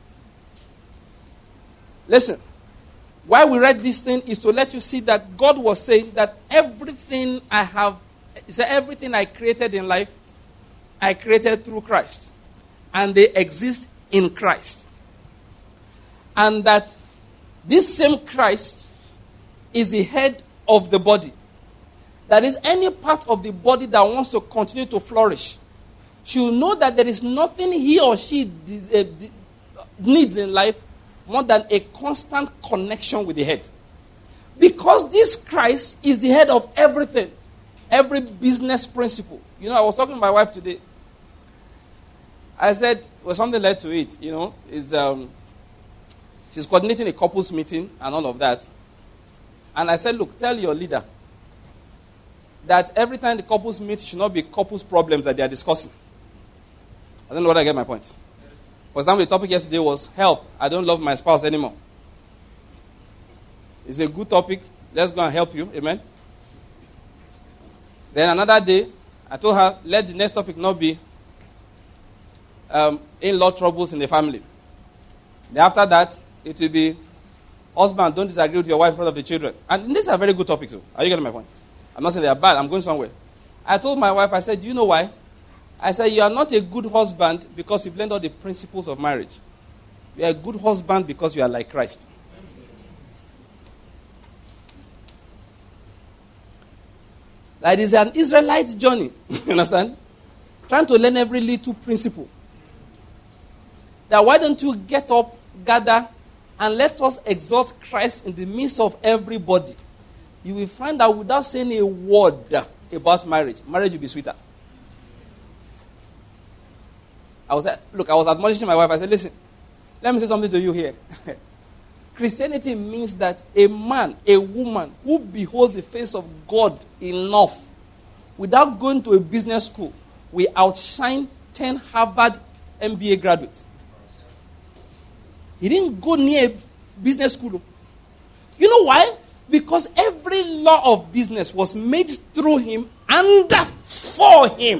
Listen. Why we read this thing is to let you see that God was saying that everything I created in life, I created through Christ. And they exist in Christ. And that this same Christ is the head of the body. That is, any part of the body that wants to continue to flourish should know that there is nothing he or she needs in life more than a constant connection with the head. Because this Christ is the head of everything. Every business principle. I was talking to my wife today. I said, something led to it, she's coordinating a couples meeting and all of that. And I said, look, tell your leader that every time the couples meet, it should not be couples problems that they are discussing. I don't know whether I get my point. For example, the topic yesterday was help. I don't love my spouse anymore. It's a good topic. Let's go and help you. Amen. Then another day, I told her, let the next topic not be in-law troubles in the family. Then after that, it will be husband, don't disagree with your wife in front of the children. And this is a very good topic too. Are you getting my point? I'm not saying they are bad. I'm going somewhere. I told my wife, I said, do you know why? I said, you are not a good husband because you've learned all the principles of marriage. You are a good husband because you are like Christ. Like it's an Israelite journey. You understand? Trying to learn every little principle. That why don't you get up, gather, and let us exalt Christ in the midst of everybody. You will find that without saying a word about marriage, marriage will be sweeter. I was admonishing my wife. I said, listen, let me say something to you here. Christianity means that a man, a woman who beholds the face of God enough without going to a business school will outshine 10 Harvard MBA graduates. He didn't go near a business school. You know why? Because every law of business was made through him and for him.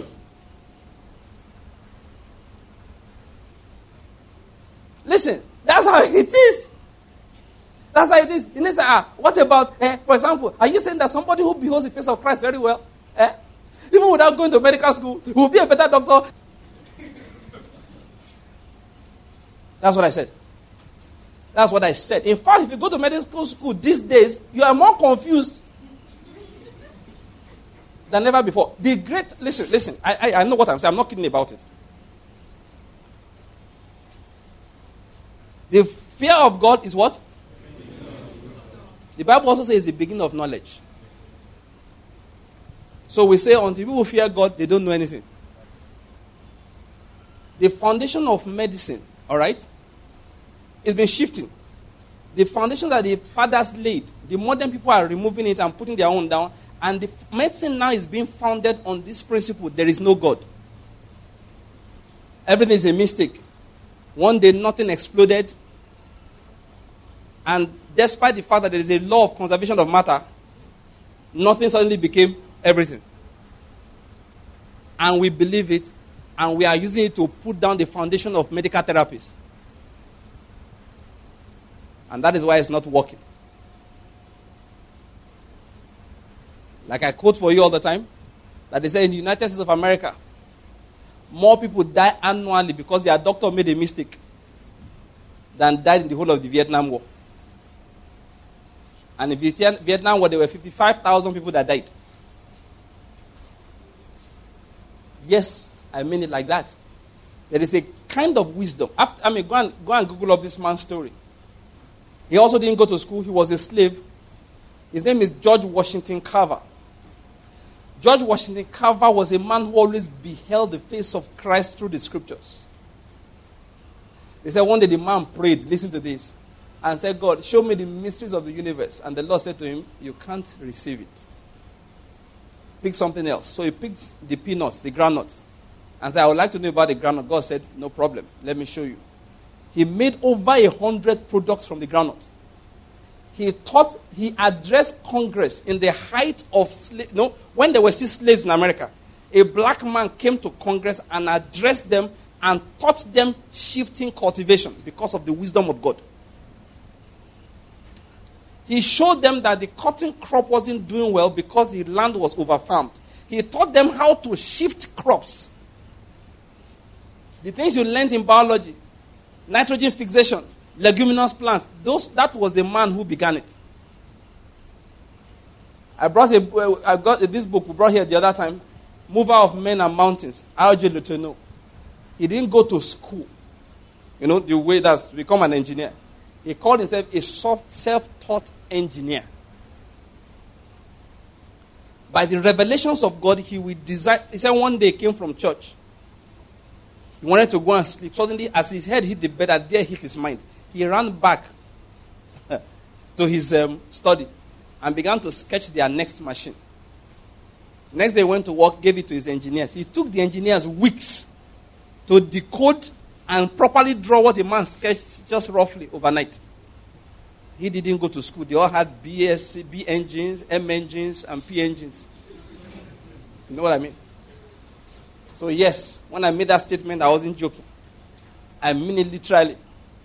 Listen, that's how it is. That's how it is. You say, what about, for example, are you saying that somebody who beholds the face of Christ very well, even without going to medical school, will be a better doctor? That's what I said. That's what I said. In fact, if you go to medical school these days, you are more confused than ever before. Listen, I know what I'm saying. I'm not kidding about it. The fear of God is what? The Bible also says the beginning of knowledge. So we say until people fear God, they don't know anything. The foundation of medicine, all right, it's been shifting. The foundation that the fathers laid, the modern people are removing it and putting their own down. And the medicine now is being founded on this principle: there is no God. Everything is a mistake. One day nothing exploded. And despite the fact that there is a law of conservation of matter, nothing suddenly became everything. And we believe it, and we are using it to put down the foundation of medical therapies. And that is why it's not working. Like I quote for you all the time, that they say in the United States of America, more people die annually because their doctor made a mistake than died in the whole of the Vietnam War. And in the Vietnam War, there were 55,000 people that died. Yes, I mean it like that. There is a kind of wisdom. Go and Google up this man's story. He also didn't go to school. He was a slave. His name is George Washington Carver. George Washington Carver was a man who always beheld the face of Christ through the scriptures. They said one day the man prayed, listen to this, and said, God, show me the mysteries of the universe. And the Lord said to him, you can't receive it. Pick something else. So he picked the peanuts, the groundnuts, and said, I would like to know about the groundnut. God said, no problem. Let me show you. He made over 100 products from the groundnut. He addressed Congress in the height of when there were still slaves in America. A black man came to Congress and addressed them and taught them shifting cultivation because of the wisdom of God. He showed them that the cotton crop wasn't doing well because the land was overfarmed. He taught them how to shift crops. The things you learned in biology, nitrogen fixation, leguminous plants, that was the man who began it. I got this book we brought here the other time, Mover of Men and Mountains, R.J. Letourneau. He didn't go to school, the way that's to become an engineer. He called himself a self-taught engineer. By the revelations of God, he said one day he came from church. He wanted to go and sleep. Suddenly, as his head hit the bed, a dare hit his mind. He ran back to his study and began to sketch their next machine. Next day, he went to work, gave it to his engineers. He took the engineers weeks to decode and properly draw what a man sketched just roughly overnight. He didn't go to school. They all had BSc, B engines, M engines, and P engines. You know what I mean? So yes, when I made that statement, I wasn't joking. I mean it literally.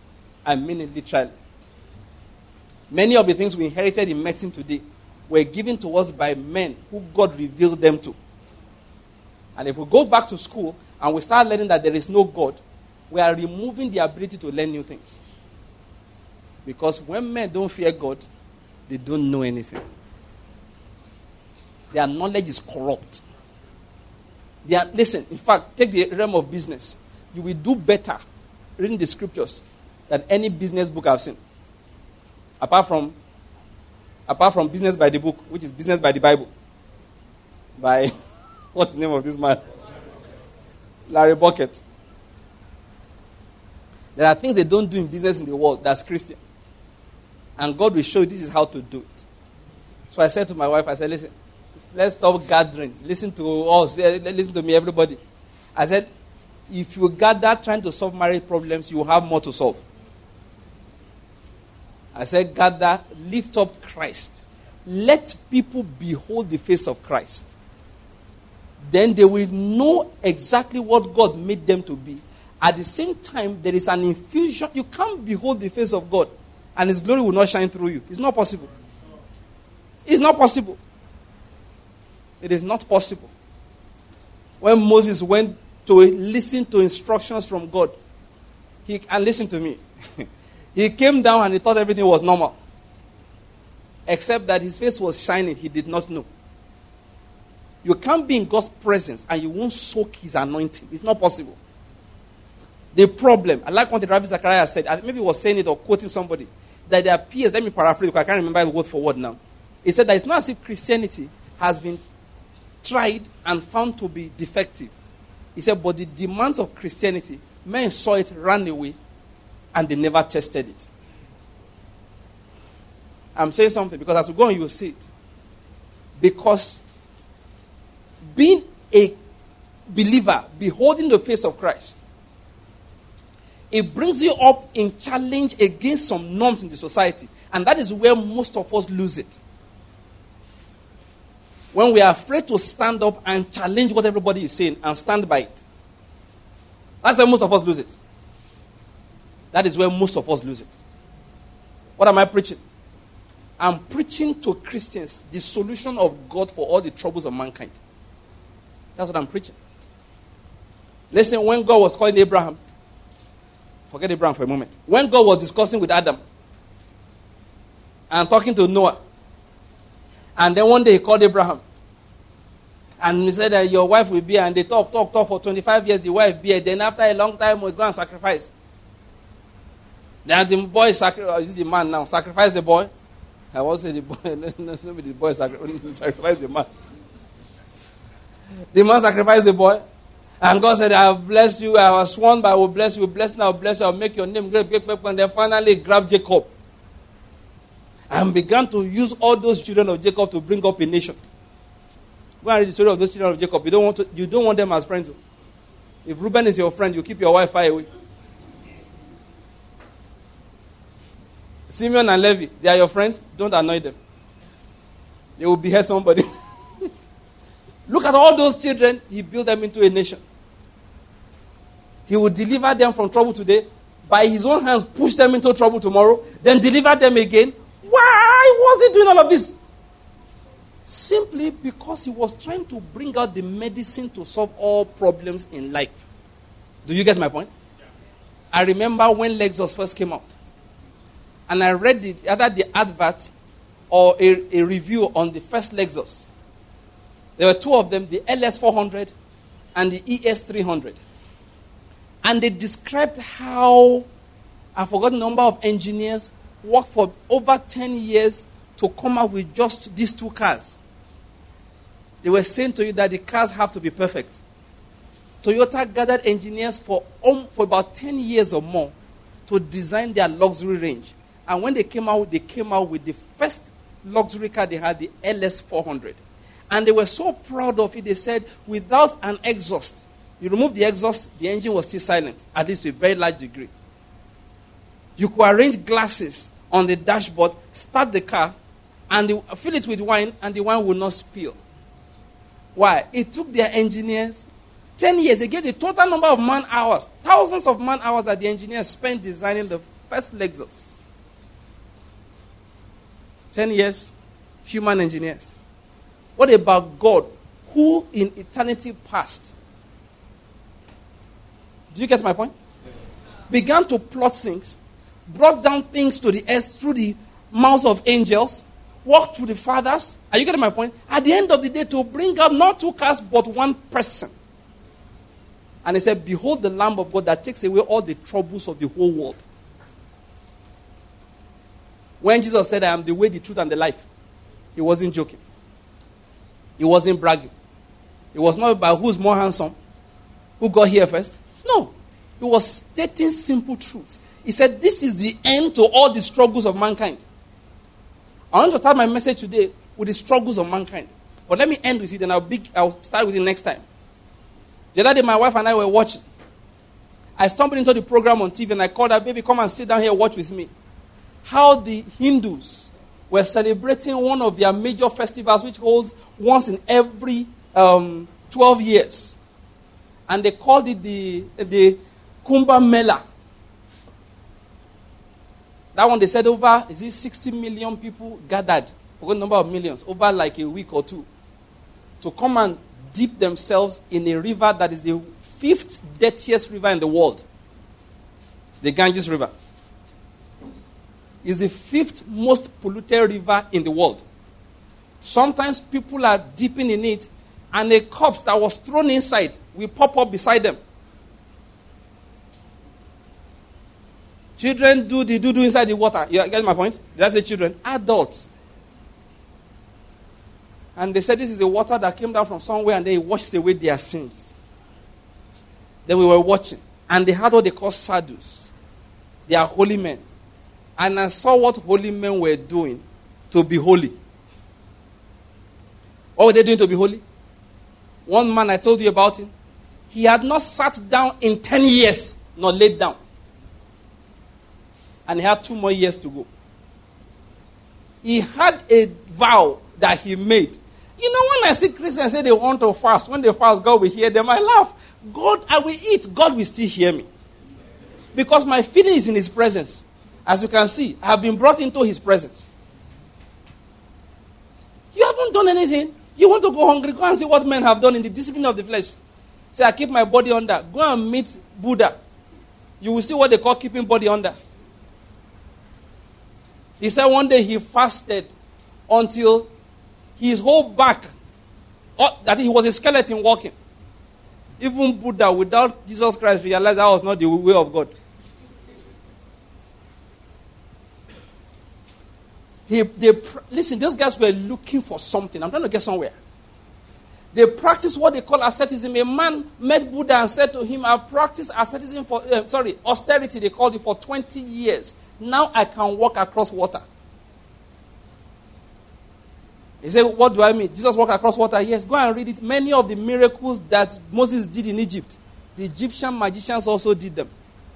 Many of the things we inherited in medicine today were given to us by men who God revealed them to. And if we go back to school and we start learning that there is no God, we are removing the ability to learn new things. Because when men don't fear God, they don't know anything. Their knowledge is corrupt. Listen, in fact, take the realm of business. You will do better reading the scriptures than any business book I've seen. Apart from Business by the Book, which is Business by the Bible. By, what's the name of this man? Larry Bucket. There are things they don't do in business in the world that's Christian. And God will show you this is how to do it. So I said to my wife, I said, listen, let's stop gathering. Listen to us. Listen to me, everybody. I said, if you gather trying to solve marriage problems, you will have more to solve. I said, gather, lift up Christ. Let people behold the face of Christ. Then they will know exactly what God made them to be. At the same time, there is an infusion. You can't behold the face of God and His glory will not shine through you. It's not possible. It's not possible. It is not possible. When Moses went to listen to instructions from God, and listen to me, he came down and he thought everything was normal. Except that his face was shining. He did not know. You can't be in God's presence and you won't soak His anointing. It's not possible. The problem, I like what the Rabbi Zachariah said, maybe he was saying it or quoting somebody, that there appears, let me paraphrase because I can't remember the word for word now. He said that it's not as if Christianity has been tried and found to be defective. He said, but the demands of Christianity, men saw it, ran away, and they never tested it. I'm saying something because as we go on, you will see it. Because being a believer, beholding the face of Christ, it brings you up in challenge against some norms in the society. And that is where most of us lose it. When we are afraid to stand up and challenge what everybody is saying and stand by it. That's where most of us lose it. That is where most of us lose it. What am I preaching? I'm preaching to Christians the solution of God for all the troubles of mankind. That's what I'm preaching. Listen, when God was calling Abraham, forget Abraham for a moment. When God was discussing with Adam and talking to Noah, and then one day He called Abraham and He said that your wife will be here, and they talk for 25 years, the wife be here. Then after a long time, we'll go and sacrifice. Then the boy is the man now. Sacrifice the boy. I won't say the boy. The boy sacrifice the man. The man sacrificed the boy. And God said, I have blessed you. I have sworn, but I will bless you. Bless now, bless you. I'll make your name great. And then finally grabbed Jacob. And began to use all those children of Jacob to bring up a nation. Go and read the story of those children of Jacob. You don't want them as friends. If Reuben is your friend, you keep your wife far away. Simeon and Levi, they are your friends. Don't annoy them. They will behead somebody. Look at all those children. He built them into a nation. He will deliver them from trouble today. By His own hands, push them into trouble tomorrow. Then deliver them again. Why was He doing all of this? Simply because He was trying to bring out the medicine to solve all problems in life. Do you get my point? Yes. I remember when Lexus first came out. And I read either the advert or a review on the first Lexus. There were two of them, the LS400 and the ES300. And they described how, I forgot the number of engineers, worked for over 10 years to come up with just these two cars. They were saying to you that the cars have to be perfect. Toyota gathered engineers for about 10 years or more to design their luxury range. And when they came out with the first luxury car they had, the LS400. And they were so proud of it, they said, without an exhaust, you remove the exhaust, the engine was still silent, at least to a very large degree. You could arrange glasses on the dashboard, start the car, and fill it with wine, and the wine will not spill. Why? It took their engineers 10 years. They gave the total number of man hours, thousands of man hours that the engineers spent designing the first Lexus. 10 years, human engineers. What about God, who in eternity past, do you get my point? Yes. Began to plot things, brought down things to the earth through the mouths of angels, walked through the fathers. Are you getting my point? At the end of the day, to bring out not two cars, but one person. And he said, behold the Lamb of God that takes away all the troubles of the whole world. When Jesus said, I am the way, the truth, and the life, he wasn't joking. He wasn't bragging. It was not about who's more handsome, who got here first. No. He was stating simple truths. He said, this is the end to all the struggles of mankind. I want to start my message today with the struggles of mankind. But let me end with it, and I'll start with it next time. The other day, my wife and I were watching. I stumbled into the program on TV, and I called her, baby, come and sit down here and watch with me. How the Hindus were celebrating one of their major festivals, which holds once in every 12 years. And they called it the Kumbh Mela. That one, they said over, 60 million people gathered, for a number of millions, over like a week or two, to come and dip themselves in a river that is the 5th dirtiest river in the world. The Ganges River. Is the 5th most polluted river in the world. Sometimes people are dipping in it, and a corpse that was thrown inside will pop up beside them. Children do the do inside the water. You get my point? Did I say children? Adults. And they said this is the water that came down from somewhere, and then it washes away their sins. Then we were watching, and they had what they call sadhus. They are holy men. And I saw what holy men were doing to be holy. What were they doing to be holy? One man, I told you about him. He had not sat down in 10 years, nor laid down. And he had 2 more years to go. He had a vow that he made. You know, when I see Christians say they want to fast, when they fast, God will hear them. I laugh. God, I will eat. God will still hear me. Because my feeling is in his presence. As you can see, I have been brought into his presence. You haven't done anything. You want to go hungry, go and see what men have done in the discipline of the flesh. Say, I keep my body under. Go and meet Buddha. You will see what they call keeping body under. He said one day he fasted until his whole back, that he was a skeleton walking. Even Buddha, without Jesus Christ, realized that was not the way of God. Listen, those guys were looking for something. I'm trying to get somewhere. They practiced what they call asceticism. A man met Buddha and said to him, I've practiced asceticism austerity, they called it, for 20 years. Now I can walk across water. He said, what do I mean? Jesus walked across water? Yes, go and read it. Many of the miracles that Moses did in Egypt, the Egyptian magicians also did them.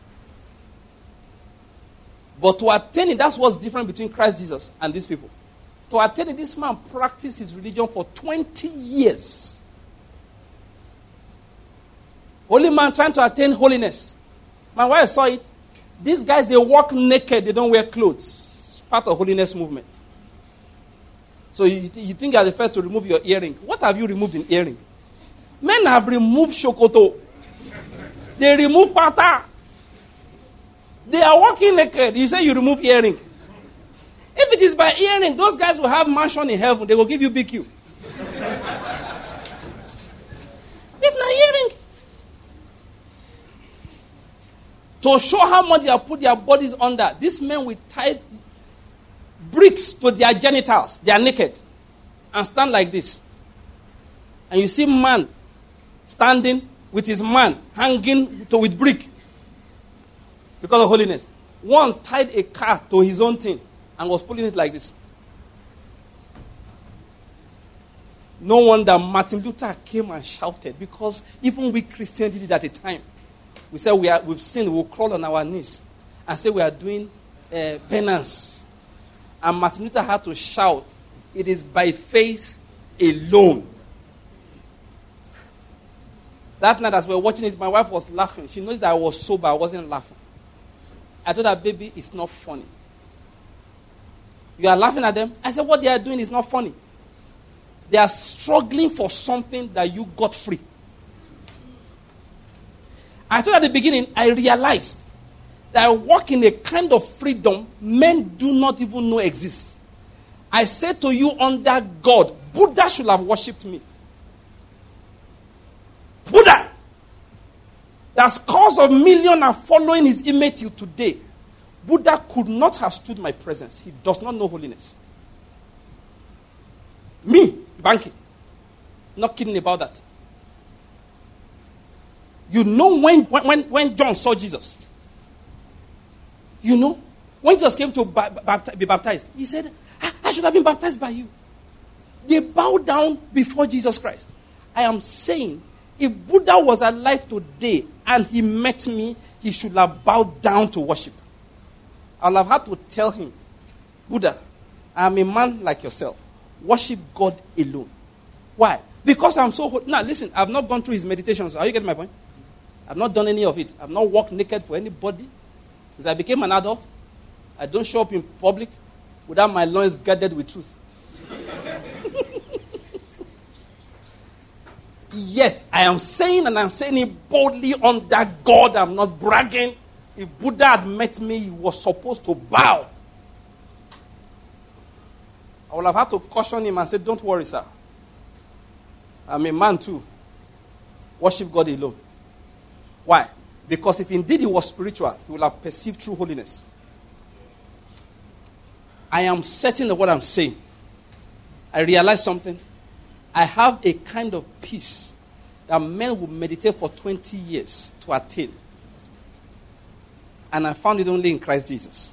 But to attain it, that's what's different between Christ Jesus and these people. To attain it, this man practiced his religion for 20 years. Holy man trying to attain holiness. My wife saw it. These guys, they walk naked. They don't wear clothes. It's part of holiness movement. So you think you are the first to remove your earring. What have you removed in earring? Men have removed shokoto. They remove pata. They are walking naked. You say you remove earring. If it is by earring, those guys will have mansion in heaven. They will give you BQ. If not earring. To show how much they have put their bodies under, these men will tie bricks to their genitals. They are naked. And stand like this. And you see man standing with his man hanging with brick. Because of holiness. One tied a car to his own thing and was pulling it like this. No wonder Martin Luther came and shouted, because even we Christians did it at a time. We said we've sinned, we'll crawl on our knees and say we are doing penance. And Martin Luther had to shout, it is by faith alone. That night as we were watching it, my wife was laughing. She knows that I was sober, I wasn't laughing. I told her, baby, it's not funny. You are laughing at them? I said, what they are doing is not funny. They are struggling for something that you got free. I told her at the beginning, I realized that I walk in a kind of freedom men do not even know exists. I say to you under God, Buddha should have worshipped me. Buddha, the scores of millions are following his image till today. Buddha could not have stood my presence. He does not know holiness. Me, Banky, not kidding about that. You know when John saw Jesus, you know, when Jesus came to be baptized, he said, I should have been baptized by you. They bowed down before Jesus Christ. I am saying, if Buddha was alive today and he met me, he should have bowed down to worship. I'll have had to tell him, Buddha, I am a man like yourself. Worship God alone. Why? Because I'm so... Now, listen, I've not gone through his meditations. Are you getting my point? I've not done any of it. I've not walked naked for anybody. Since I became an adult, I don't show up in public without my loins girded with truth. Yet, I am saying, and I'm saying it boldly under God, I'm not bragging. If Buddha had met me, he was supposed to bow. I would have had to caution him and say, don't worry, sir. I'm a man too. Worship God alone. Why? Because if indeed he was spiritual, he would have perceived true holiness. I am certain of what I'm saying. I realize something. I have a kind of peace that men will meditate for 20 years to attain. And I found it only in Christ Jesus.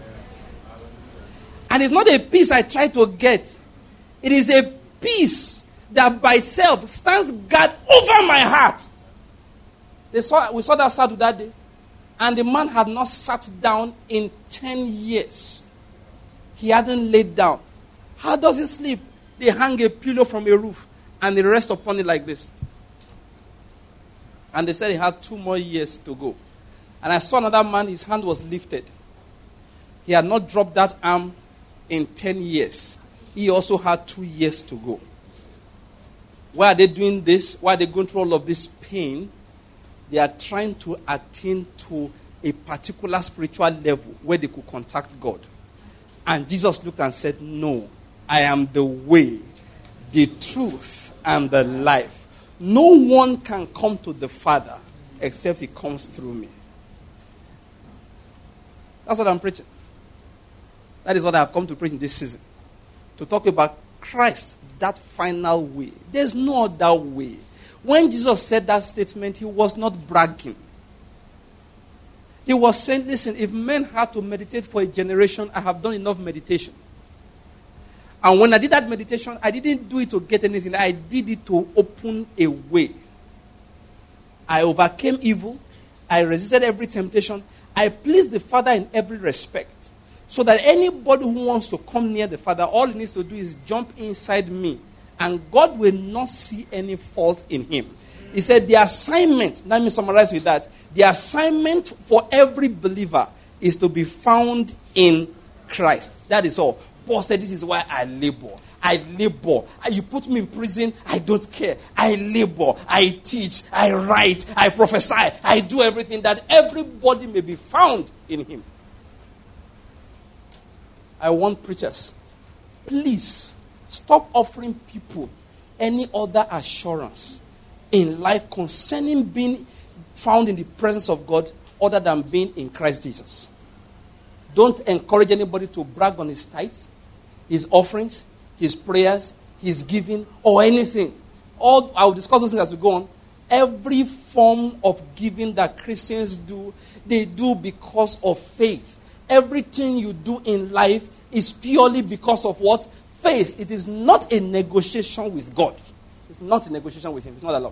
And it's not a peace I try to get. It is a peace that by itself stands guard over my heart. We saw that Sadhu that day. And the man had not sat down in 10 years. He hadn't laid down. How does he sleep? They hang a pillow from a roof and they rest upon it like this. And they said he had 2 more years to go. And I saw another man, his hand was lifted. He had not dropped that arm in 10 years. He also had 2 years to go. Why are they doing this? Why are they going through all of this pain? They are trying to attain to a particular spiritual level where they could contact God. And Jesus looked and said, no, I am the way, the truth, and the life. No one can come to the Father except he comes through me. That's what I'm preaching. That is what I have come to preach in this season. To talk about Christ, that final way. There's no other way. When Jesus said that statement, he was not bragging. He was saying, listen, if men had to meditate for a generation, I have done enough meditation. And when I did that meditation, I didn't do it to get anything. I did it to open a way. I overcame evil. I resisted every temptation. I pleased the Father in every respect. So that anybody who wants to come near the Father, all he needs to do is jump inside me. And God will not see any fault in him. He said the assignment, let me summarize with that. The assignment for every believer is to be found in Christ. That is all. Paul said, this is why I labor. I labor. You put me in prison, I don't care. I labor. I teach. I write. I prophesy. I do everything that everybody may be found in him. I want preachers, please stop offering people any other assurance in life concerning being found in the presence of God other than being in Christ Jesus. Don't encourage anybody to brag on his tithes, his offerings, his prayers, his giving, or anything. I'll discuss those things as we go on. Every form of giving that Christians do, they do because of faith. Everything you do in life is purely because of what? Faith. It is not a negotiation with God. It's not a negotiation with him. It's not allowed.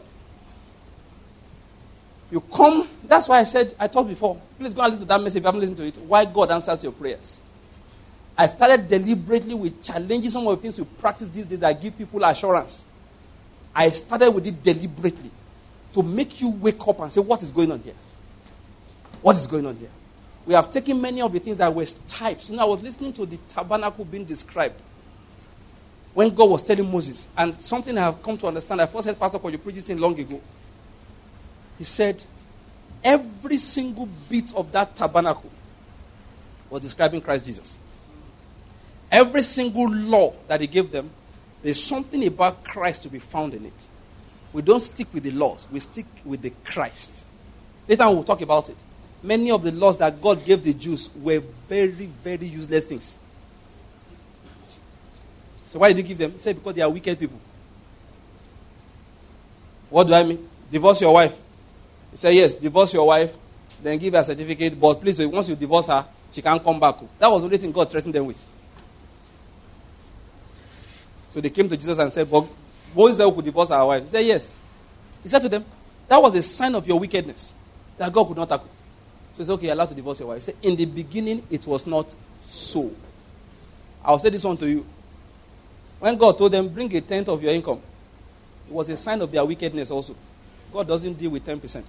You come, that's why I taught before. Please go and listen to that message if you haven't listened to it. Why God answers your prayers. I started deliberately with challenging some of the things we practice these days that give people assurance. I started with it deliberately to make you wake up and say, what is going on here? What is going on here? We have taken many of the things that were types. I was listening to the tabernacle being described when God was telling Moses, and something I have come to understand. I first heard Pastor Paul, you preached this thing long ago. He said, every single bit of that tabernacle was describing Christ Jesus. Every single law that he gave them, there's something about Christ to be found in it. We don't stick with the laws. We stick with the Christ. Later we'll talk about it. Many of the laws that God gave the Jews were very, very useless things. So why did he give them? He said because they are wicked people. What do I mean? Divorce your wife. He said, yes, divorce your wife, then give her a certificate, but please, once you divorce her, she can't come back. That was the only thing God threatened them with. So they came to Jesus and said, but Moses could divorce our wife. He said, yes. He said to them, that was a sign of your wickedness, that God could not tackle. So he said, okay, you're allowed to divorce your wife. He said, in the beginning, it was not so. I'll say this one to you. When God told them, bring a tenth of your income, it was a sign of their wickedness also. God doesn't deal with 10%.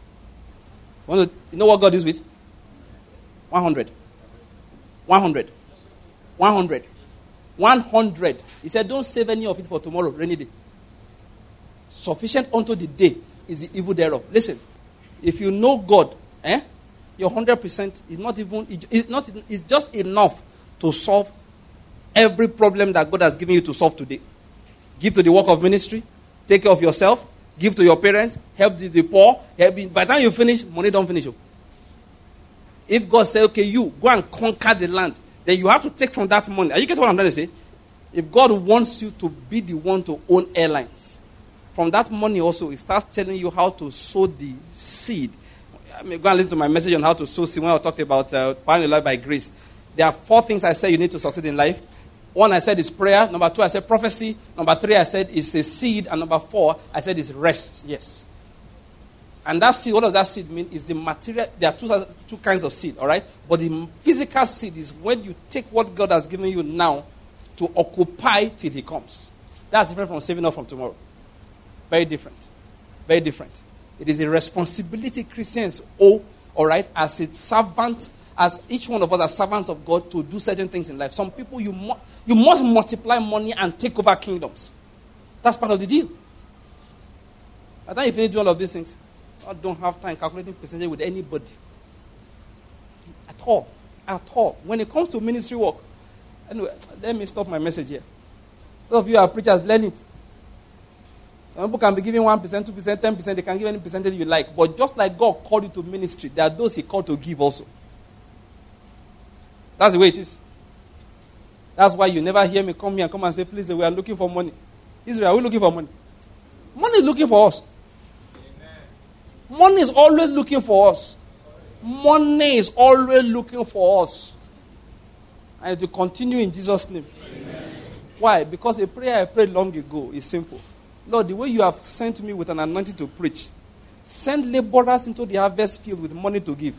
You know what God deals with? 100. 100. 100. 100. He said, don't save any of it for tomorrow, rainy day. Sufficient unto the day is the evil thereof. Listen, if you know God, your 100% is not even, it's just enough to solve every problem that God has given you to solve today. Give to the work of ministry, take care of yourself, give to your parents, help the poor. By the time you finish, money don't finish you. If God says, okay, you go and conquer the land, then you have to take from that money. Are you getting what I'm trying to say? If God wants you to be the one to own airlines, from that money also, He starts telling you how to sow the seed. I mean, go and listen to my message on how to sow seed when I talked about powering your life by grace. There are 4 things I said you need to succeed in life. 1, I said, is prayer. Number 2, I said prophecy. Number 3, I said, is a seed. And number 4, I said, is rest. Yes. And that seed, what does that seed mean? Is the material. There are two kinds of seed, all right? But the physical seed is when you take what God has given you now to occupy till He comes. That's different from saving up from tomorrow. Very different. Very different. It is a responsibility Christians owe, all right, as a servant, as each one of us as servants of God to do certain things in life. Some people, you must multiply money and take over kingdoms. That's part of the deal. By the time you finish doing all of these things, I don't have time calculating percentage with anybody. At all. At all. When it comes to ministry work, anyway, let me stop my message here. Those of you who are preachers, learn it. People can be giving 1%, 2%, 10%. They can give any percentage you like. But just like God called you to ministry, there are those He called to give also. That's the way it is. That's why you never hear me come here and come and say, please, we are looking for money. Israel, are we looking for money? Money is looking for us. Amen. Money is always looking for us. Money is always looking for us. And to continue in Jesus' name. Amen. Why? Because a prayer I prayed long ago is simple. Lord, the way you have sent me with an anointing to preach, send laborers into the harvest field with money to give.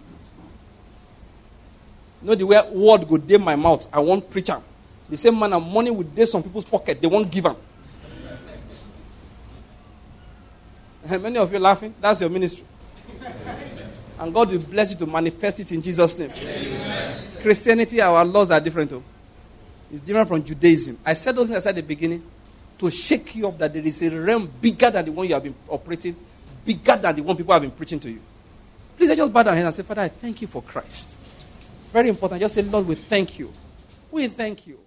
You know the way word go dey my mouth, I won't preach them. The same manner, money will dey some people's pocket, they won't give them. Many of you laughing, that's your ministry. And God will bless you to manifest it in Jesus' name. Amen. Christianity, our laws are different too. It's different from Judaism. I said those things at the beginning to shake you up that there is a realm bigger than the one you have been operating, bigger than the one people have been preaching to you. Please, I just bow down and say, Father, I thank you for Christ. Very important. Just say, Lord, we thank you. We thank you.